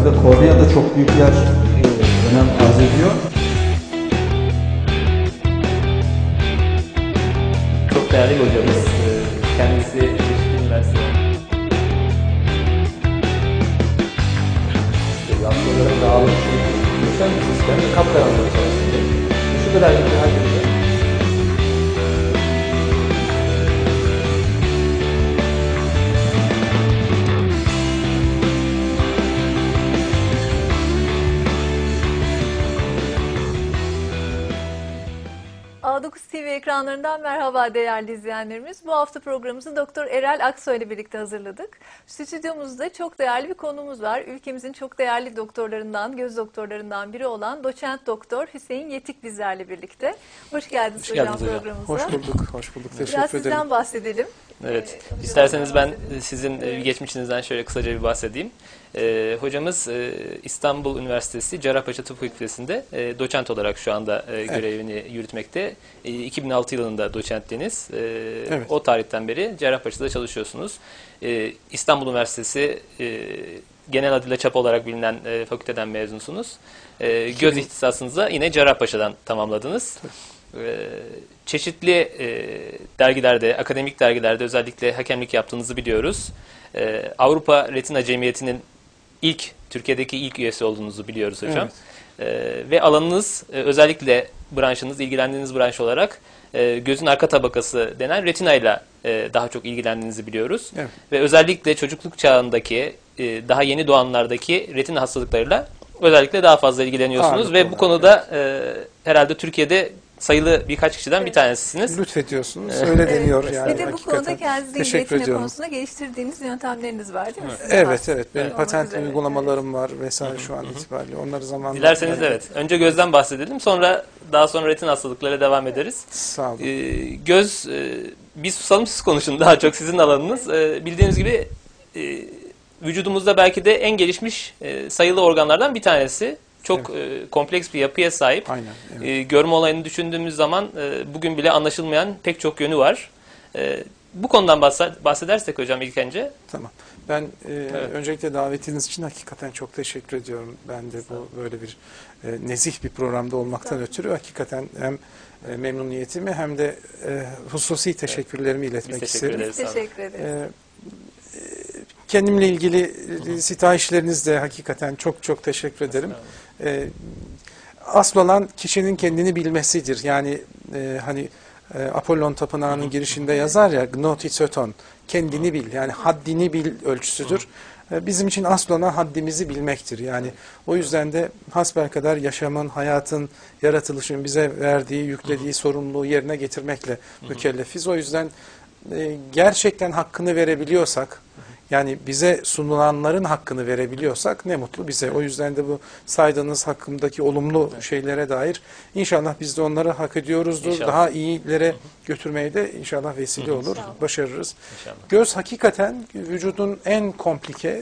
Burada kornea da çok büyük yer önem arz ediyor. Çok değerli bir hocamız. Kendisi Beşiktaş Üniversitesi. Yaptıkları dağılmış bir sistem ve kapkaranlık çalışıyor. Şu kadar bir hareket. A9 TV ekranlarından merhaba değerli izleyenlerimiz. Bu hafta programımızı Doktor Erel Aksoy ile birlikte hazırladık. Stüdyomuzda çok değerli bir konumuz var. Ülkemizin çok değerli doktorlarından, göz doktorlarından biri olan doçent doktor Hüseyin Yetik bizlerle birlikte. Hoş geldiniz hocam programımıza. Hoş bulduk, hoş bulduk. Teşekkür Biraz ederim. sizden bahsedelim. Evet. İsterseniz ben sizin geçmişinizden şöyle kısaca bir bahsedeyim. Hocamız İstanbul Üniversitesi Cerrahpaşa Tıp Fakültesi'nde doçent olarak şu anda görevini yürütmekte. 2006 yılında doçentliğiniz. Evet. O tarihten beri Cerrahpaşa'da çalışıyorsunuz. İstanbul Üniversitesi genel adıyla ÇAP olarak bilinen fakülteden mezunsunuz. Göz ihtisasınızı yine Cerrahpaşa'dan tamamladınız. Çeşitli dergilerde, akademik dergilerde özellikle hakemlik yaptığınızı biliyoruz. Avrupa Retina Cemiyeti'nin Türkiye'deki ilk üyesi olduğunuzu biliyoruz hocam. Evet. Ve alanınız, özellikle branşınız, ilgilendiğiniz branş olarak gözün arka tabakası denen retina ile daha çok ilgilendiğinizi biliyoruz. Evet. Ve özellikle çocukluk çağındaki, daha yeni doğanlardaki retina hastalıklarıyla özellikle daha fazla ilgileniyorsunuz. Ve bu konuda herhalde Türkiye'de sayılı birkaç kişiden bir tanesisiniz. Lütfediyorsunuz. Öyle deniyor yani. Ve de bu konuda kendinizi retina konusunda geliştirdiğiniz yöntemleriniz var değil mi? Evet. Benim patent uygulamalarım var vesaire şu an itibariyle. Onları zamanla... Dilerseniz evet. Önce gözden bahsedelim. Daha sonra retina hastalıklarıyla devam ederiz. Sağ olun. Göz, biz susalım siz konuşun daha çok sizin alanınız. Bildiğiniz gibi vücudumuzda belki de en gelişmiş sayılı organlardan bir tanesi. Çok kompleks bir yapıya sahip. Aynen, evet. Görme olayını düşündüğümüz zaman bugün bile anlaşılmayan pek çok yönü var. Bu konudan bahsedersek hocam ilk önce. Tamam. Ben öncelikle davetiniz için hakikaten çok teşekkür ediyorum. Ben de bu böyle bir nezih bir programda olmaktan ötürü hakikaten hem memnuniyetimi hem de hususi teşekkürlerimi iletmek isterim. Biz teşekkür ederiz. Kendimle ilgili sitayişleriniz de hakikaten çok teşekkür ederim. Asıl olan kişinin kendini bilmesidir. Yani hani Apollon Tapınağı'nın girişinde yazar ya, gnotitsoton, kendini bil, yani haddini bil ölçüsüdür. Bizim için asıl olan haddimizi bilmektir. Yani o yüzden de hasbelkader yaşamın, hayatın, yaratılışın bize verdiği, yüklediği sorumluluğu yerine getirmekle mükellefiz. O yüzden gerçekten hakkını verebiliyorsak, yani bize sunulanların hakkını verebiliyorsak ne mutlu bize. O yüzden de bu saydığınız hakkımdaki olumlu şeylere dair inşallah biz de onları hak ediyoruzdur. İnşallah. Daha iyilere götürmeye de inşallah vesile olur. İnşallah. Başarırız. İnşallah. Göz hakikaten vücudun en komplike,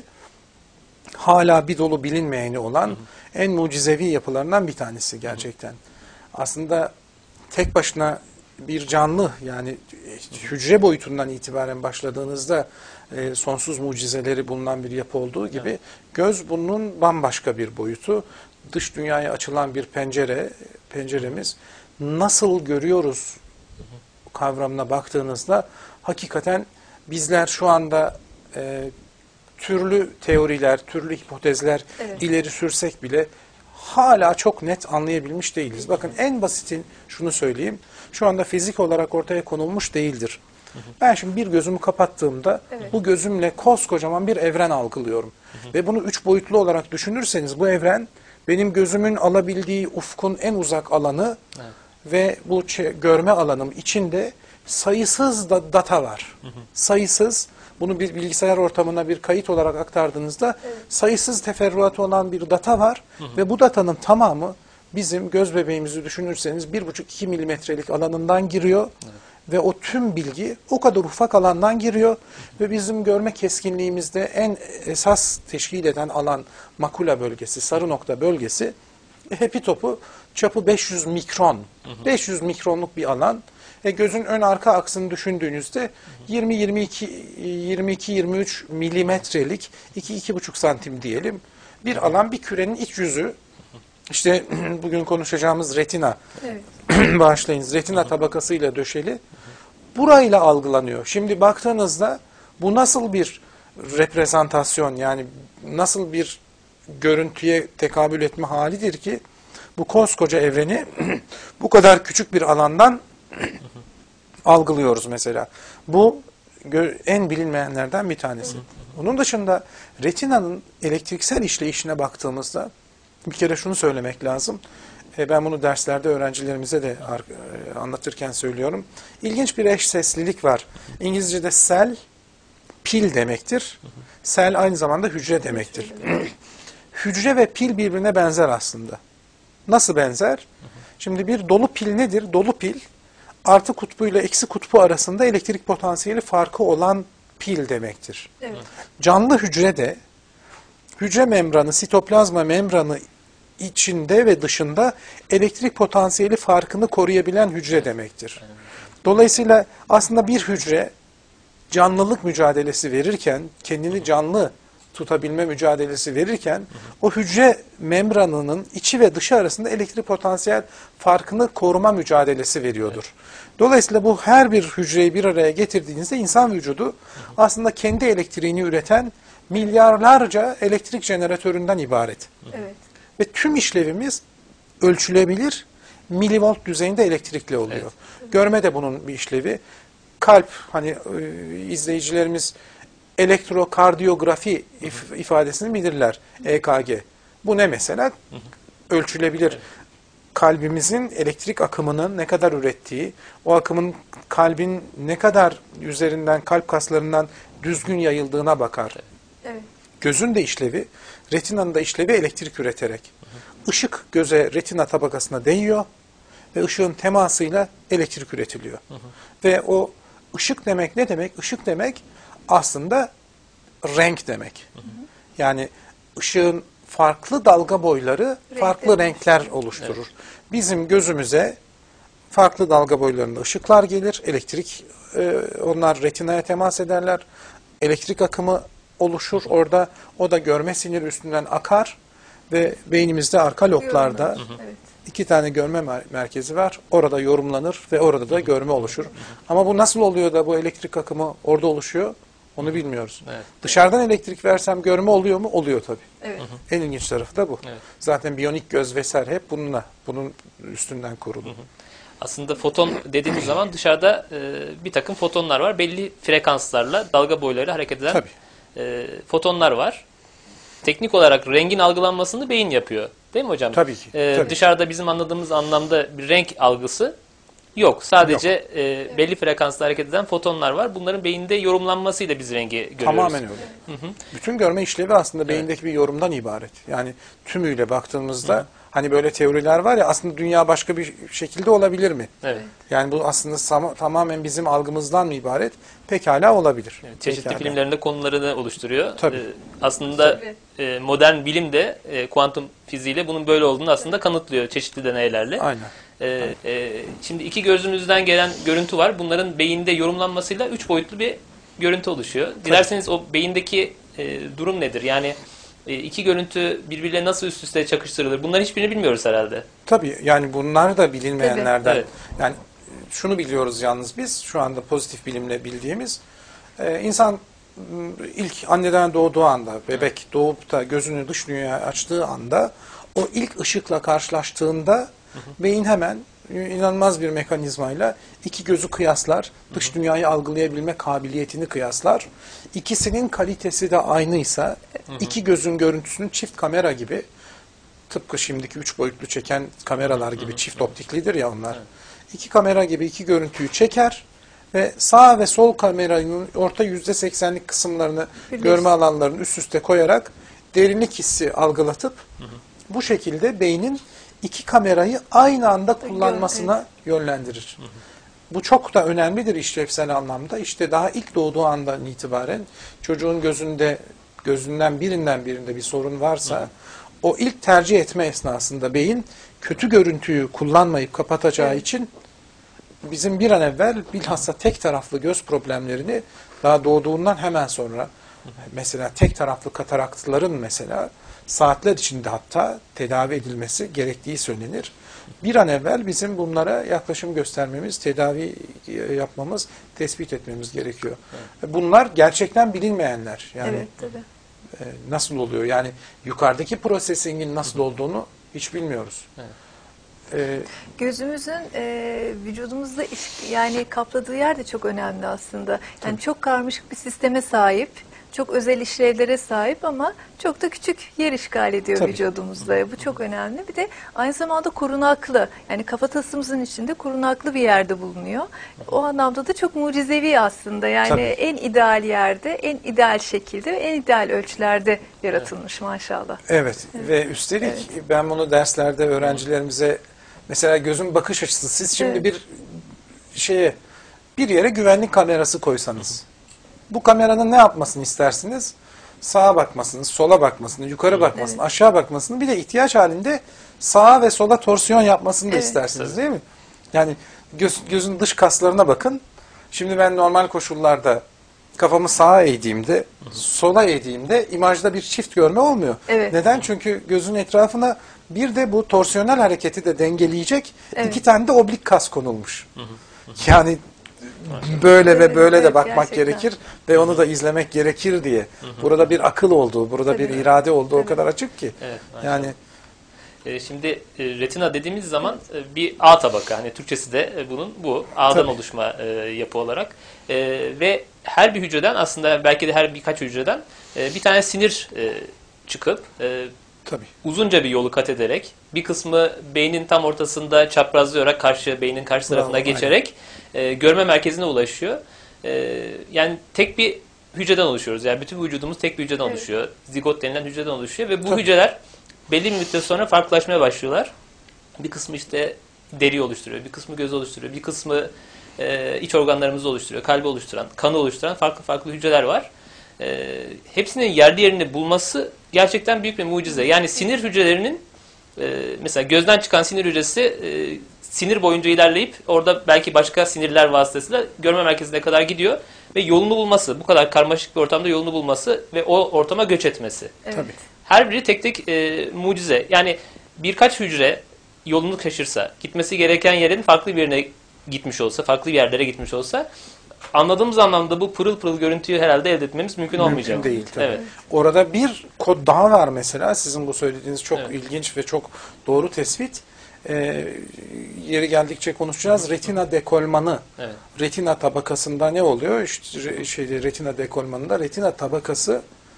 hala bir dolu bilinmeyeni olan en mucizevi yapılarından bir tanesi gerçekten. Aslında tek başına bir canlı, yani hücre boyutundan itibaren başladığınızda sonsuz mucizeleri bulunan bir yapı olduğu gibi göz bunun bambaşka bir boyutu. Dış dünyaya açılan bir penceremiz. Nasıl görüyoruz kavramına baktığınızda hakikaten bizler şu anda türlü teoriler, türlü hipotezler ileri sürsek bile hala çok net anlayabilmiş değiliz. Bakın en basitin şunu söyleyeyim. Şu anda fizik olarak ortaya konulmuş değildir. Ben şimdi bir gözümü kapattığımda bu gözümle koskocaman bir evren algılıyorum. Ve bunu 3 boyutlu olarak düşünürseniz bu evren benim gözümün alabildiği ufkun en uzak alanı ve bu görme alanım içinde sayısız data var. Sayısız, bunu bir bilgisayar ortamına bir kayıt olarak aktardığınızda sayısız teferruatı olan bir data var. Ve bu datanın tamamı bizim göz bebeğimizi düşünürseniz 1,5-2 milimetrelik alanından giriyor. Ve o tüm bilgi o kadar ufak alandan giriyor ve bizim görme keskinliğimizde en esas teşkil eden alan makula bölgesi, sarı nokta bölgesi, hepitopu çapı 500 mikron, 500 mikronluk bir alan. Gözün ön arka aksını düşündüğünüzde 20-22-23 milimetrelik 2-2,5 santim diyelim Bir alan, bir kürenin iç yüzü. İşte bugün konuşacağımız retina. Evet. Bağışlayınız. Retina tabakasıyla döşeli. Burayla algılanıyor. Şimdi baktığınızda bu nasıl bir reprezentasyon, yani nasıl bir görüntüye tekabül etme halidir ki bu koskoca evreni bu kadar küçük bir alandan algılıyoruz mesela. Bu en bilinmeyenlerden bir tanesi. Onun dışında retinanın elektriksel işleyişine baktığımızda bir kere şunu söylemek lazım. Ben bunu derslerde öğrencilerimize de anlatırken söylüyorum. İlginç bir eş seslilik var. İngilizce'de cell, pil demektir. Cell aynı zamanda hücre demektir. Hücre ve pil birbirine benzer aslında. Nasıl benzer? Şimdi bir dolu pil nedir? Dolu pil, artı kutbu ile eksi kutbu arasında elektrik potansiyeli farkı olan pil demektir. Evet. Canlı hücrede, hücre membranı, sitoplazma membranı içinde ve dışında elektrik potansiyeli farkını koruyabilen hücre demektir. Dolayısıyla aslında bir hücre canlılık mücadelesi verirken, kendini canlı tutabilme mücadelesi verirken, o hücre membranının içi ve dışı arasında elektrik potansiyel farkını koruma mücadelesi veriyordur. Dolayısıyla bu her bir hücreyi bir araya getirdiğinizde insan vücudu aslında kendi elektriğini üreten milyarlarca elektrik jeneratöründen ibaret. Evet. Ve tüm işlevimiz ölçülebilir, milivolt düzeyinde elektrikli oluyor. Evet. Görme de bunun bir işlevi. Kalp, hani izleyicilerimiz elektrokardiyografi ifadesini bilirler. EKG. Bu ne mesela? Ölçülebilir. Kalbimizin elektrik akımının ne kadar ürettiği, o akımın kalbin ne kadar üzerinden, kalp kaslarından düzgün yayıldığına bakar. Evet. Gözün de işlevi, retinanın da işlevi elektrik üreterek. Işık göze, retina tabakasına değiyor ve ışığın temasıyla elektrik üretiliyor. Ve o ışık demek ne demek? Işık demek aslında renk demek. Yani ışığın farklı dalga boyları farklı renkler oluşturur. Evet. Bizim gözümüze farklı dalga boylarında ışıklar gelir, elektrik, onlar retinaya temas ederler, elektrik akımı oluşur orada, o da görme siniri üstünden akar ve beynimizde arka loblarda iki tane görme merkezi var, orada yorumlanır ve orada da görme oluşur. Ama bu nasıl oluyor da bu elektrik akımı orada oluşuyor? Onu bilmiyoruz. Evet. Dışarıdan elektrik versem görme oluyor mu? Oluyor tabii. Evet. En ilginç tarafı da bu. Evet. Zaten biyonik göz vesaire hep bunun üstünden kurulu. Aslında foton dediğimiz zaman dışarıda bir takım fotonlar var. Belli frekanslarla, dalga boylarıyla hareket eden fotonlar var. Teknik olarak rengin algılanmasını beyin yapıyor. Değil mi hocam? Tabii ki. Tabii. Dışarıda bizim anladığımız anlamda bir renk algısı yok. Sadece belli frekansla hareket eden fotonlar var. Bunların beyinde yorumlanmasıyla biz rengi görüyoruz. Tamamen öyle. Bütün görme işlevi aslında beyindeki bir yorumdan ibaret. Yani tümüyle baktığımızda hani böyle teoriler var ya, aslında dünya başka bir şekilde olabilir mi? Evet. Yani bu aslında tamamen bizim algımızdan mı ibaret? Pekala olabilir. Evet, çeşitli pekala. filmlerinde konularını oluşturuyor. Tabii. Aslında modern bilim de kuantum fiziğiyle bunun böyle olduğunu aslında kanıtlıyor çeşitli deneylerle. Aynen. Şimdi iki gözümüzden gelen görüntü var. Bunların beyinde yorumlanmasıyla 3 boyutlu bir görüntü oluşuyor. Dilerseniz o beyindeki durum nedir? Yani iki görüntü birbiriyle nasıl üst üste çakıştırılır? Bunların hiçbirini bilmiyoruz herhalde. Tabii, yani bunlar da bilinmeyenlerden. Evet. Yani şunu biliyoruz yalnız biz, şu anda pozitif bilimle bildiğimiz, insan ilk anneden doğduğu anda, bebek doğup da gözünü dış dünyaya açtığı anda, o ilk ışıkla karşılaştığında beyin hemen inanılmaz bir mekanizmayla iki gözü kıyaslar, dış dünyayı algılayabilme kabiliyetini kıyaslar. İkisinin kalitesi de aynıysa, iki gözün görüntüsünün çift kamera gibi, tıpkı şimdiki 3 boyutlu çeken kameralar gibi, çift optiklidir ya onlar. İki kamera gibi iki görüntüyü çeker ve sağ ve sol kameranın orta %80'lik kısımlarını, görme alanlarını üst üste koyarak derinlik hissi algılatıp bu şekilde beynin iki kamerayı aynı anda kullanmasına yönlendirir. Bu çok da önemlidir işlevsel anlamda. İşte daha ilk doğduğu andan itibaren çocuğun gözünden birinde bir sorun varsa o ilk tercih etme esnasında beyin kötü görüntüyü kullanmayıp kapatacağı için bizim bir an evvel bilhassa tek taraflı göz problemlerini daha doğduğundan hemen sonra mesela tek taraflı kataraktların mesela saatler içinde hatta tedavi edilmesi gerektiği söylenir. Bir an evvel bizim bunlara yaklaşım göstermemiz, tedavi yapmamız, tespit etmemiz gerekiyor. Bunlar gerçekten bilinmeyenler. Yani Evet, tabii. nasıl oluyor? Yani yukarıdaki prosesingin nasıl olduğunu hiç bilmiyoruz. Gözümüzün vücudumuzda yani kapladığı yer de çok önemli aslında. Yani çok karmaşık bir sisteme sahip, çok özel işlevlere sahip ama çok da küçük yer işgal ediyor Tabii. vücudumuzda. Bu çok önemli. Bir de aynı zamanda korunaklı. Yani kafatasımızın içinde korunaklı bir yerde bulunuyor. O anlamda da çok mucizevi aslında. Yani Tabii. en ideal yerde, en ideal şekilde ve en ideal ölçülerde yaratılmış maşallah. Evet ve üstelik ben bunu derslerde öğrencilerimize mesela gözün bakış açısı siz şimdi bir yere güvenlik kamerası koysanız bu kameranın ne yapmasını istersiniz? Sağa bakmasını, sola bakmasını, yukarı bakmasını, aşağı bakmasını bir de ihtiyaç halinde sağa ve sola torsiyon yapmasını da istersiniz değil mi? Yani gözün dış kaslarına bakın. Şimdi ben normal koşullarda kafamı sağa eğdiğimde, sola eğdiğimde imajda bir çift görme olmuyor. Evet. Neden? Çünkü gözün etrafına bir de bu torsiyonel hareketi de dengeleyecek iki tane de oblik kas konulmuş. Yani böyle ve böyle de bakmak gerçekten gerekir ve onu da izlemek gerekir diye. Burada bir akıl olduğu, burada bir irade olduğu o kadar açık ki. Evet, yani şimdi retina dediğimiz zaman bir A tabaka. Hani Türkçesi de bunun bu. A'dan oluşma yapı olarak. Ve her bir hücreden aslında belki de her birkaç hücreden bir tane sinir çıkıp tabii. uzunca bir yolu kat ederek bir kısmı beynin tam ortasında çaprazlayarak beynin karşı tarafına geçerek görme merkezine ulaşıyor. Yani tek bir hücreden oluşuyoruz. Yani bütün vücudumuz tek bir hücreden oluşuyor. Zigot denilen hücreden oluşuyor ve bu hücreler belli bir müddet sonra farklılaşmaya başlıyorlar. Bir kısmı işte deri oluşturuyor, bir kısmı göz oluşturuyor, bir kısmı iç organlarımızı oluşturuyor, kalbi oluşturan, kanı oluşturan farklı farklı hücreler var. Hepsinin yerli yerini bulması gerçekten büyük bir mucize. Yani sinir hücrelerinin mesela gözden çıkan sinir hücresi sinir boyunca ilerleyip orada belki başka sinirler vasıtasıyla görme merkezine kadar gidiyor ve yolunu bulması, bu kadar karmaşık bir ortamda yolunu bulması ve o ortama göç etmesi. Evet. Tabii. Her biri tek tek mucize. Yani birkaç hücre yolunu şaşırsa, gitmesi gereken yerin farklı bir yerine gitmiş olsa, farklı bir yerlere gitmiş olsa anladığımız anlamda bu pırıl pırıl görüntüyü herhalde elde etmemiz mümkün olmayacak. Mümkün değil tabii. Evet. Orada bir kod daha var mesela. Sizin bu söylediğiniz çok ilginç ve çok doğru tespit. Yeri geldikçe konuşacağız. Retina dekolmanı. Evet. Retina tabakasında ne oluyor? İşte retina dekolmanında retina tabakası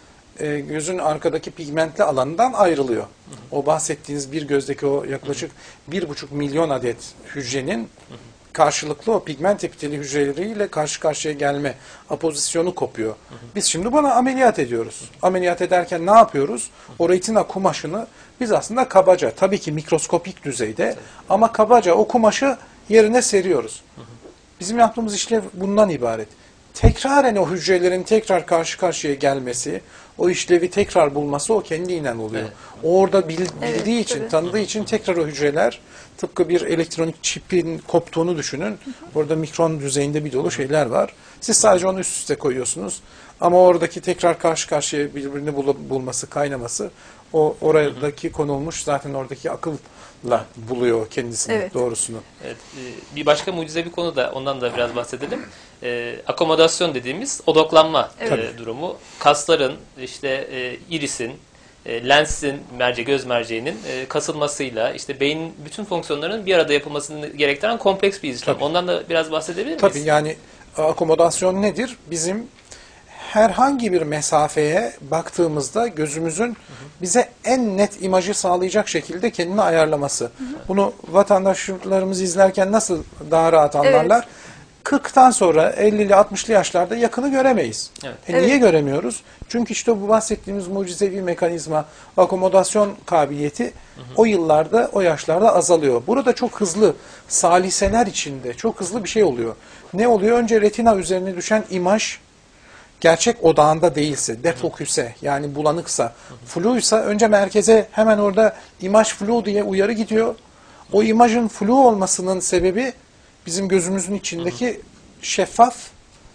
gözün arkadaki pigmentli alanından ayrılıyor. O bahsettiğiniz bir gözdeki o yaklaşık 1,5 milyon adet hücrenin karşılıklı o pigment epiteli hücreleriyle karşı karşıya gelme apozisyonu kopuyor. Biz şimdi buna ameliyat ediyoruz. Ameliyat ederken ne yapıyoruz? O retina kumaşını biz aslında kabaca, tabii ki mikroskopik düzeyde ama kabaca o kumaşı yerine seriyoruz. Bizim yaptığımız işlev bundan ibaret. Tekraren o hücrelerin tekrar karşı karşıya gelmesi, o işlevi tekrar bulması o kendiyle oluyor. Evet. O orada bildiği için, tanıdığı için tekrar o hücreler tıpkı bir elektronik çipin koptuğunu düşünün. Orada mikron düzeyinde bir dolu şeyler var. Siz sadece onu üst üste koyuyorsunuz. Ama oradaki tekrar karşı karşıya birbirini bulması, kaynaması o oradaki konulmuş zaten oradaki akılla buluyor kendisini, doğrusunu. Evet, bir başka mucize bir konu da ondan da biraz bahsedelim. Akomodasyon dediğimiz odaklanma durumu. Kasların, işte irisin, lensin, göz merceğinin kasılmasıyla işte beynin bütün fonksiyonlarının bir arada yapılmasını gerektiren kompleks bir işlem. Ondan da biraz bahsedebilir miyiz? Tabii yani akomodasyon nedir? Bizim herhangi bir mesafeye baktığımızda gözümüzün bize en net imajı sağlayacak şekilde kendini ayarlaması. Bunu vatandaşlarımız izlerken nasıl daha rahat anlarlar? 40'tan sonra 50'li 60'lı yaşlarda yakını göremeyiz. Niye göremiyoruz? Çünkü işte bu bahsettiğimiz mucizevi mekanizma, akomodasyon kabiliyeti o yıllarda, o yaşlarda azalıyor. Burada çok hızlı, saliseler içinde çok hızlı bir şey oluyor. Ne oluyor? Önce retina üzerine düşen imaj gerçek odağında değilse, defoküse yani bulanıksa, fluysa önce merkeze hemen orada imaj flu diye uyarı gidiyor. O imajın flu olmasının sebebi bizim gözümüzün içindeki şeffaf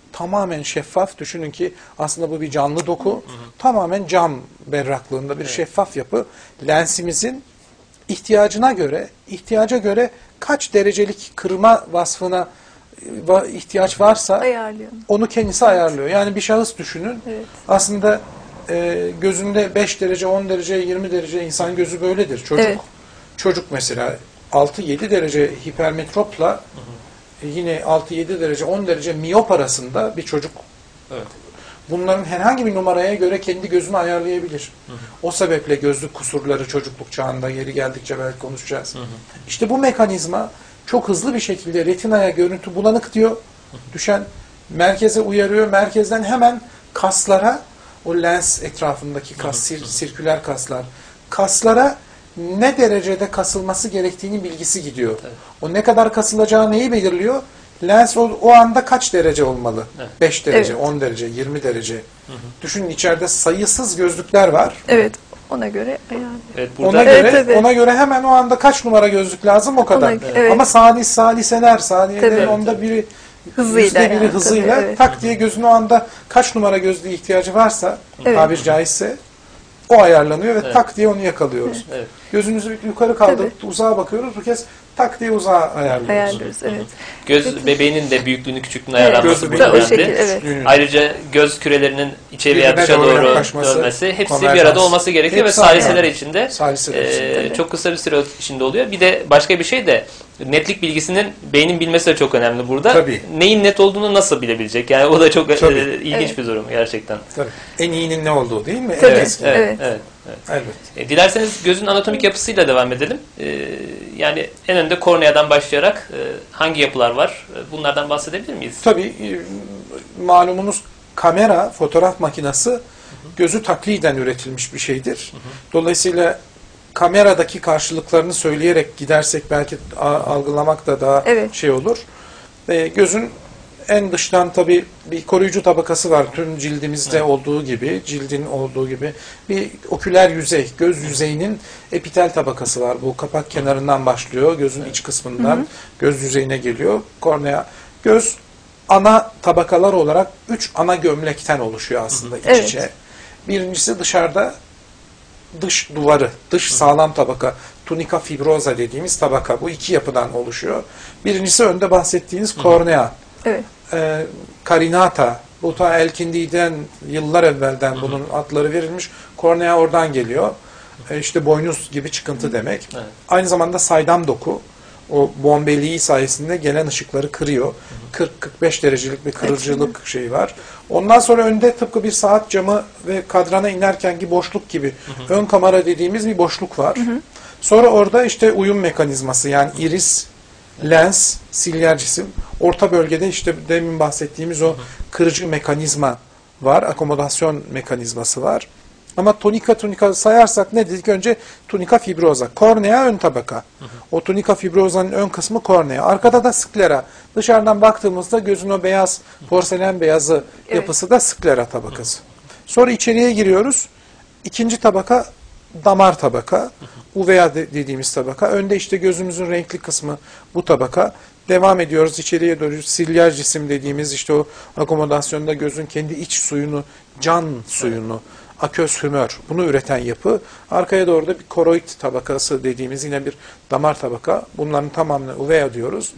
tamamen şeffaf. Düşünün ki aslında bu bir canlı doku. Tamamen cam berraklığında bir şeffaf yapı. Lensimizin ihtiyaca göre kaç derecelik kırma vasfına ihtiyaç varsa Ayarlıyor. onu kendisi ayarlıyor. Yani bir şahıs düşünün. Evet. Aslında gözünde 5 derece, 10 derece, 20 derece insan gözü böyledir. Çocuk mesela 6-7 derece hipermetropla yine 6-7 derece, 10 derece miyop arasında bir çocuk. Evet. Bunların herhangi bir numaraya göre kendi gözünü ayarlayabilir. O sebeple gözlük kusurları çocukluk çağında, yeri geldikçe belki konuşacağız. İşte bu mekanizma çok hızlı bir şekilde retinaya görüntü bulanık diyor. Düşen merkeze uyarıyor. Merkezden hemen kaslara, o lens etrafındaki kas, sirküler kaslar, kaslara ne derecede kasılması gerektiğinin bilgisi gidiyor. Evet. O ne kadar kasılacağı neyi belirliyor? Lens o anda kaç derece olmalı? Evet. 5 derece, Evet. 10 derece, 20 derece. Düşünün içeride sayısız gözlükler var. Evet. Ona göre ayarlıyor. Evet, burada Ona göre Evet, tabii. ona göre hemen o anda kaç numara gözlük lazım o kadar. Evet. Ama saliseler, saniyelerin Tabii. onda biri Hızıyla %1'i yani, hızıyla tabii, evet. tak diye gözün o anda kaç numara gözlüğe ihtiyacı varsa Evet. tabir caizse o ayarlanıyor ve Evet. tak diye onu yakalıyoruz. Evet. Gözümüzü yukarı kaldırıp uzağa bakıyoruz. Bu kez tak diye uzağa ayarlıyoruz. Ayarlıyoruz. Evet. göz bebeğinin de büyüklüğünü, küçüklüğünü Evet. ayarlanması Gözü burada o önemli. şekilde, evet. Ayrıca göz kürelerinin içe veya Birbirine dışa doğru doğru yaklaşması, dönmesi hepsi bir konverjans. arada olması gerekiyor ve Hepsi saliseler aynı. içinde Saliseler içinde. çok kısa bir süre içinde oluyor. Bir de başka bir şey de netlik bilgisinin beynin bilmesi de çok önemli burada. Tabii. Neyin net olduğunu nasıl bilebilecek? Yani o da çok Tabii. ilginç Evet. bir durum gerçekten. Tabii. En iyinin ne olduğu değil mi? Tabii. En eski. Evet. evet. Elbette. Dilerseniz gözün anatomik yapısıyla devam edelim. Yani en önde korneadan başlayarak hangi yapılar var? Bunlardan bahsedebilir miyiz? Tabii malumunuz kamera, fotoğraf makinesi gözü takliden üretilmiş bir şeydir. Dolayısıyla kameradaki karşılıklarını söyleyerek gidersek belki algılamak da daha Evet. şey olur. Gözün en dıştan tabii bir koruyucu tabakası var. Tüm cildimizde olduğu gibi, cildin olduğu gibi bir oküler yüzey, göz yüzeyinin epitel tabakası var. Bu kapak kenarından başlıyor, gözün iç kısmından göz yüzeyine geliyor. Kornea, göz ana tabakalar olarak 3 ana gömlekten oluşuyor aslında iç Evet. içe. Birincisi dışarıda dış duvarı, dış sağlam tabaka, tunica fibrosa dediğimiz tabaka. Bu iki yapıdan oluşuyor. Birincisi önde bahsettiğiniz kornea. Evet. Carinata, bu ta Elkindi'den yıllar evvelden bunun adları verilmiş. Kornea oradan geliyor. İşte boynuz gibi çıkıntı demek. Evet. Aynı zamanda saydam doku. O bombeliği sayesinde gelen ışıkları kırıyor. 40-45 derecelik bir kırıcılık şeyi var. Ondan sonra önde tıpkı bir saat camı ve kadrana inerkenki boşluk gibi ön kamera dediğimiz bir boşluk var. Sonra orada işte uyum mekanizması yani iris, lens, silyer cisim. Orta bölgede işte demin bahsettiğimiz o kırıcı mekanizma var. Akomodasyon mekanizması var. Ama tunika sayarsak ne dedik? Önce tunika fibrosa. Kornea ön tabaka. O tunika fibrosa'nın ön kısmı kornea. Arkada da sklera. Dışarıdan baktığımızda gözün o beyaz, porselen beyazı yapısı da sklera tabakası. Sonra içeriye giriyoruz. İkinci tabaka damar tabaka. Uvea dediğimiz tabaka. Önde işte gözümüzün renkli kısmı bu tabaka. Devam ediyoruz içeriye doğru. Silyer cisim dediğimiz işte o akomodasyonda gözün kendi iç suyunu, can suyunu, aköz hümör bunu üreten yapı. Arkaya doğru da bir koroid tabakası dediğimiz yine bir damar tabaka. Bunların tamamını uvea diyoruz.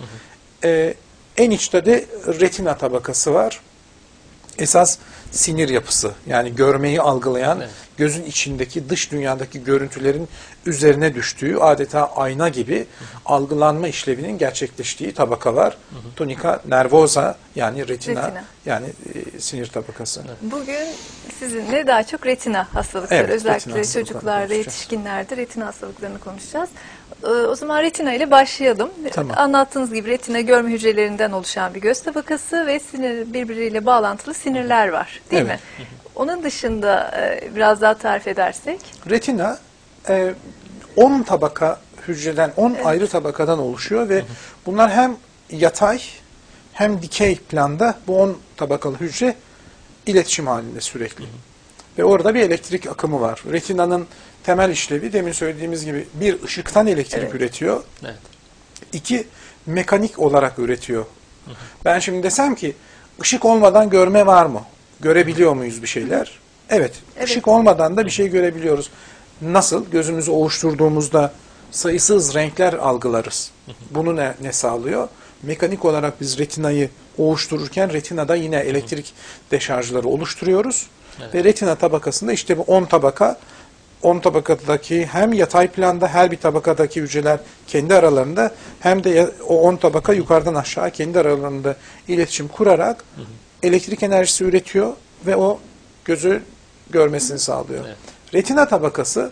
En içte de retina tabakası var. Esas sinir yapısı yani görmeyi algılayan gözün içindeki dış dünyadaki görüntülerin üzerine düştüğü adeta ayna gibi algılanma işlevinin gerçekleştiği tabaka var. Tunica nervosa yani retina. Yani sinir tabakası. Bugün sizinle daha çok retina hastalıkları, Evet, özellikle retina hastalıklarını çocuklarda, konuşacağız. yetişkinlerde retina hastalıklarını konuşacağız. O zaman retina ile başlayalım. Tamam. Anlattığınız gibi retina görme hücrelerinden oluşan bir göz tabakası ve birbiriyle bağlantılı sinirler var, değil mi? Onun dışında biraz daha tarif edersek. Retina 10 tabaka hücreden, 10 ayrı tabakadan oluşuyor ve bunlar hem yatay hem dikey planda bu 10 tabakalı hücre iletişim halinde sürekli. Ve orada bir elektrik akımı var. Retinanın temel işlevi demin söylediğimiz gibi bir ışıktan elektrik üretiyor. Evet. 2 mekanik olarak üretiyor. Ben şimdi desem ki Işık olmadan görme var mı? Görebiliyor muyuz bir şeyler? Evet. Evet. Işık olmadan da bir şey görebiliyoruz. Nasıl? Gözümüzü ovuşturduğumuzda sayısız renkler algılarız. Bunu ne sağlıyor? Mekanik olarak biz retinayı ovuştururken retinada yine elektrik deşarjları oluşturuyoruz. Evet. Ve retina tabakasında işte bu 10 tabaka, 10 tabakadaki hem yatay planda her bir tabakadaki hücreler kendi aralarında hem de o 10 tabaka yukarıdan aşağı kendi aralarında iletişim kurarak elektrik enerjisi üretiyor ve o gözü görmesini sağlıyor. Evet. Retina tabakası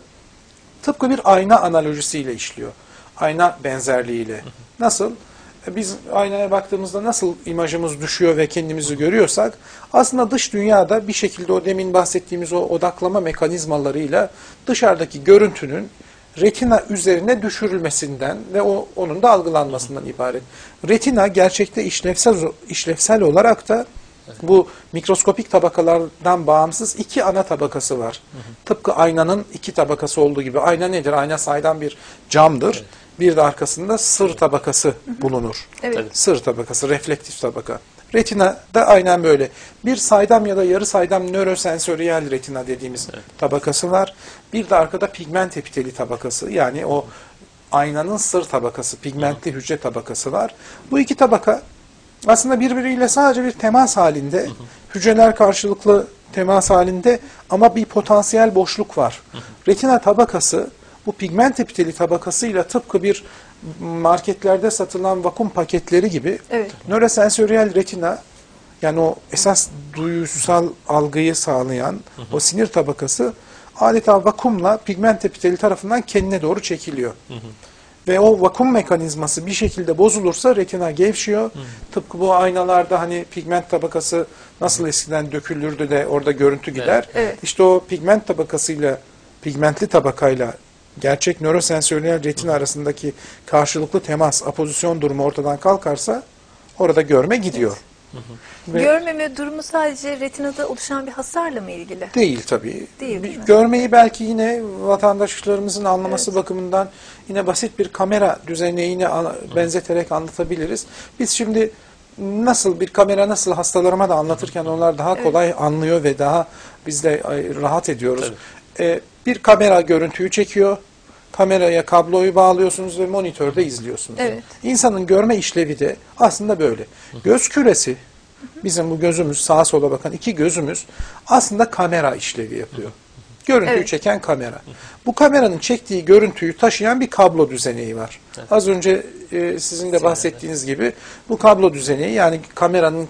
tıpkı bir ayna analojisiyle işliyor. Ayna benzerliğiyle. Nasıl? Biz aynaya baktığımızda nasıl imajımız düşüyor ve kendimizi görüyorsak aslında dış dünyada bir şekilde o demin bahsettiğimiz o odaklama mekanizmalarıyla dışarıdaki görüntünün retina üzerine düşürülmesinden ve onun da algılanmasından ibaret. Retina gerçekte işlevsel olarak da bu mikroskopik tabakalardan bağımsız iki ana tabakası var. Tıpkı aynanın iki tabakası olduğu gibi. Ayna nedir? Ayna saydam bir camdır. Evet. Bir de arkasında sır tabakası bulunur. Evet. Sır tabakası, reflektif tabaka. Retina da aynen böyle. Bir saydam ya da yarı saydam nörosensöriyel retina dediğimiz tabakası var. Bir de arkada pigment epiteli tabakası. Yani o aynanın sır tabakası, pigmentli hücre tabakası var. Bu iki tabaka aslında birbiriyle sadece bir temas halinde, hücreler karşılıklı temas halinde ama bir potansiyel boşluk var. Retina tabakası bu pigment epiteli tabakasıyla tıpkı bir marketlerde satılan vakum paketleri gibi nörosensöriyel retina, yani o esas duyusal algıyı sağlayan o sinir tabakası adeta vakumla pigment epiteli tarafından kendine doğru çekiliyor. Ve o vakum mekanizması bir şekilde bozulursa retina gevşiyor. Tıpkı bu aynalarda hani pigment tabakası nasıl eskiden dökülürdü de orada görüntü gider. Evet. İşte o pigment tabakasıyla, pigmentli tabakayla gerçek nörosensöriyel retina arasındaki karşılıklı temas, apozisyon durumu ortadan kalkarsa orada görme gidiyor. Ve Görmeme durumu sadece retinada oluşan bir hasarla mı ilgili? değil tabii. Değil mi? Görmeyi belki yine vatandaşlarımızın anlaması bakımından yine basit bir kamera düzenine benzeterek anlatabiliriz. Biz şimdi nasıl bir kamera nasıl hastalarıma da anlatırken onlar daha kolay anlıyor ve daha biz de rahat ediyoruz. Bir kamera görüntüyü çekiyor. Kameraya kabloyu bağlıyorsunuz ve monitörde izliyorsunuz. Evet. İnsanın görme işlevi de aslında böyle. Göz küresi, bizim bu gözümüz, sağa sola bakan iki gözümüz aslında kamera işlevi yapıyor. Görüntüyü çeken kamera. Bu kameranın çektiği görüntüyü taşıyan bir kablo düzeneği var. Az önce sizin de bahsettiğiniz gibi bu kablo düzeneği, yani kameranın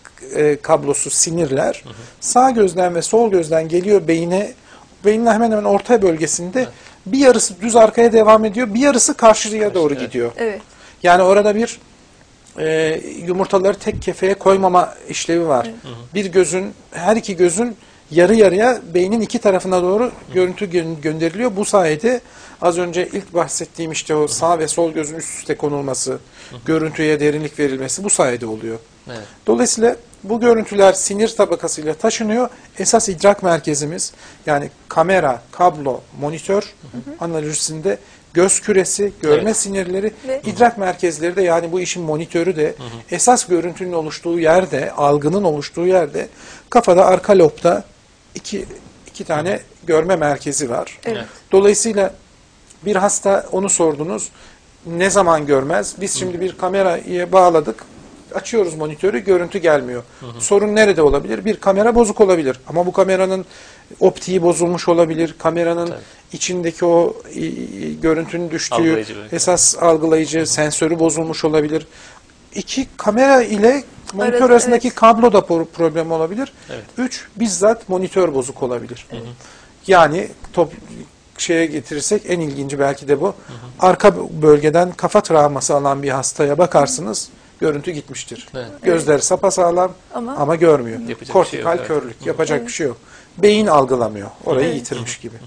kablosu sinirler sağ gözden ve sol gözden geliyor beyine. Beynin hemen hemen orta bölgesinde bir yarısı düz arkaya devam ediyor, bir yarısı karşıya doğru gidiyor. Evet. Yani orada bir yumurtaları tek kefeye koymama işlevi var. Bir gözün, her iki gözün yarı yarıya beynin iki tarafına doğru görüntü gönderiliyor. Bu sayede az önce ilk bahsettiğim işte o sağ ve sol gözün üst üste konulması, görüntüye derinlik verilmesi bu sayede oluyor. Evet. Dolayısıyla bu görüntüler sinir tabakasıyla taşınıyor. Esas idrak merkezimiz, yani kamera, kablo, monitör analojisinde göz küresi, görme sinirleri, idrak merkezleri de, yani bu işin monitörü de esas görüntünün oluştuğu yerde, algının oluştuğu yerde kafada arka lobda iki tane görme merkezi var. Evet. Dolayısıyla bir hasta, onu sordunuz, ne zaman görmez? Biz şimdi bir kameraya bağladık. Açıyoruz monitörü, görüntü gelmiyor. Sorun nerede olabilir? Bir kamera bozuk olabilir. Ama bu kameranın optiği bozulmuş olabilir. Kameranın içindeki o görüntünün düştüğü esas algılayıcı sensörü bozulmuş olabilir. İki, kamera ile monitör arasındaki kablo da problem olabilir. Üç, bizzat monitör bozuk olabilir. Yani şeye getirirsek en ilginci belki de bu. Arka bölgeden kafa travması alan bir hastaya bakarsınız, görüntü gitmiştir. Gözleri sapasağlam ama görmüyor. Kortikal körlük. Yapacak bir şey yok. Beyin algılamıyor. Orayı yitirmiş gibi.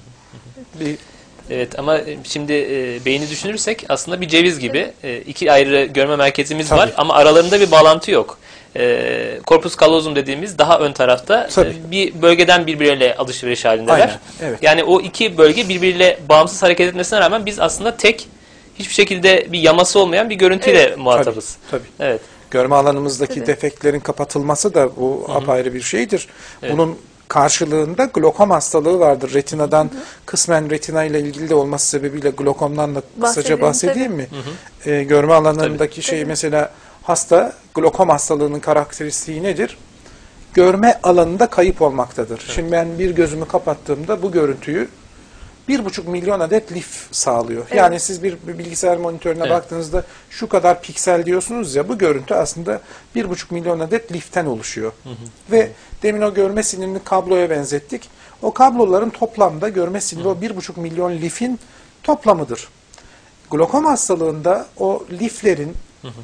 Evet, ama şimdi beyni düşünürsek aslında bir ceviz gibi iki ayrı görme merkezimiz var ama aralarında bir bağlantı yok. Corpus callosum dediğimiz daha ön tarafta bir bölgeden birbiriyle alışveriş halindeler. Yani o iki bölge birbiriyle bağımsız hareket etmesine rağmen biz aslında tek, hiçbir şekilde bir yaması olmayan bir görüntüyle muhatabız. Tabii. Evet. Görme alanımızdaki Tabii. defektlerin kapatılması da bu apayrı bir şeydir. Evet. Bunun karşılığında glokom hastalığı vardır. Retinadan kısmen retina ile ilgili de olması sebebiyle glokomdan da kısaca bahsedeyim mi? Görme alanındaki şey mesela hasta glokom hastalığının karakteristiği nedir? Görme alanında kayıp olmaktadır. Evet. Şimdi ben bir gözümü kapattığımda bu görüntüyü 1,5 milyon adet lif sağlıyor. Evet. Yani siz bir bilgisayar monitörüne Evet. baktığınızda şu kadar piksel diyorsunuz ya, bu görüntü aslında 1,5 milyon adet liften oluşuyor. Ve demin o görme sinirini kabloya benzettik. O kabloların toplamda görme siniri o 1,5 milyon lifin toplamıdır. Glokom hastalığında o liflerin,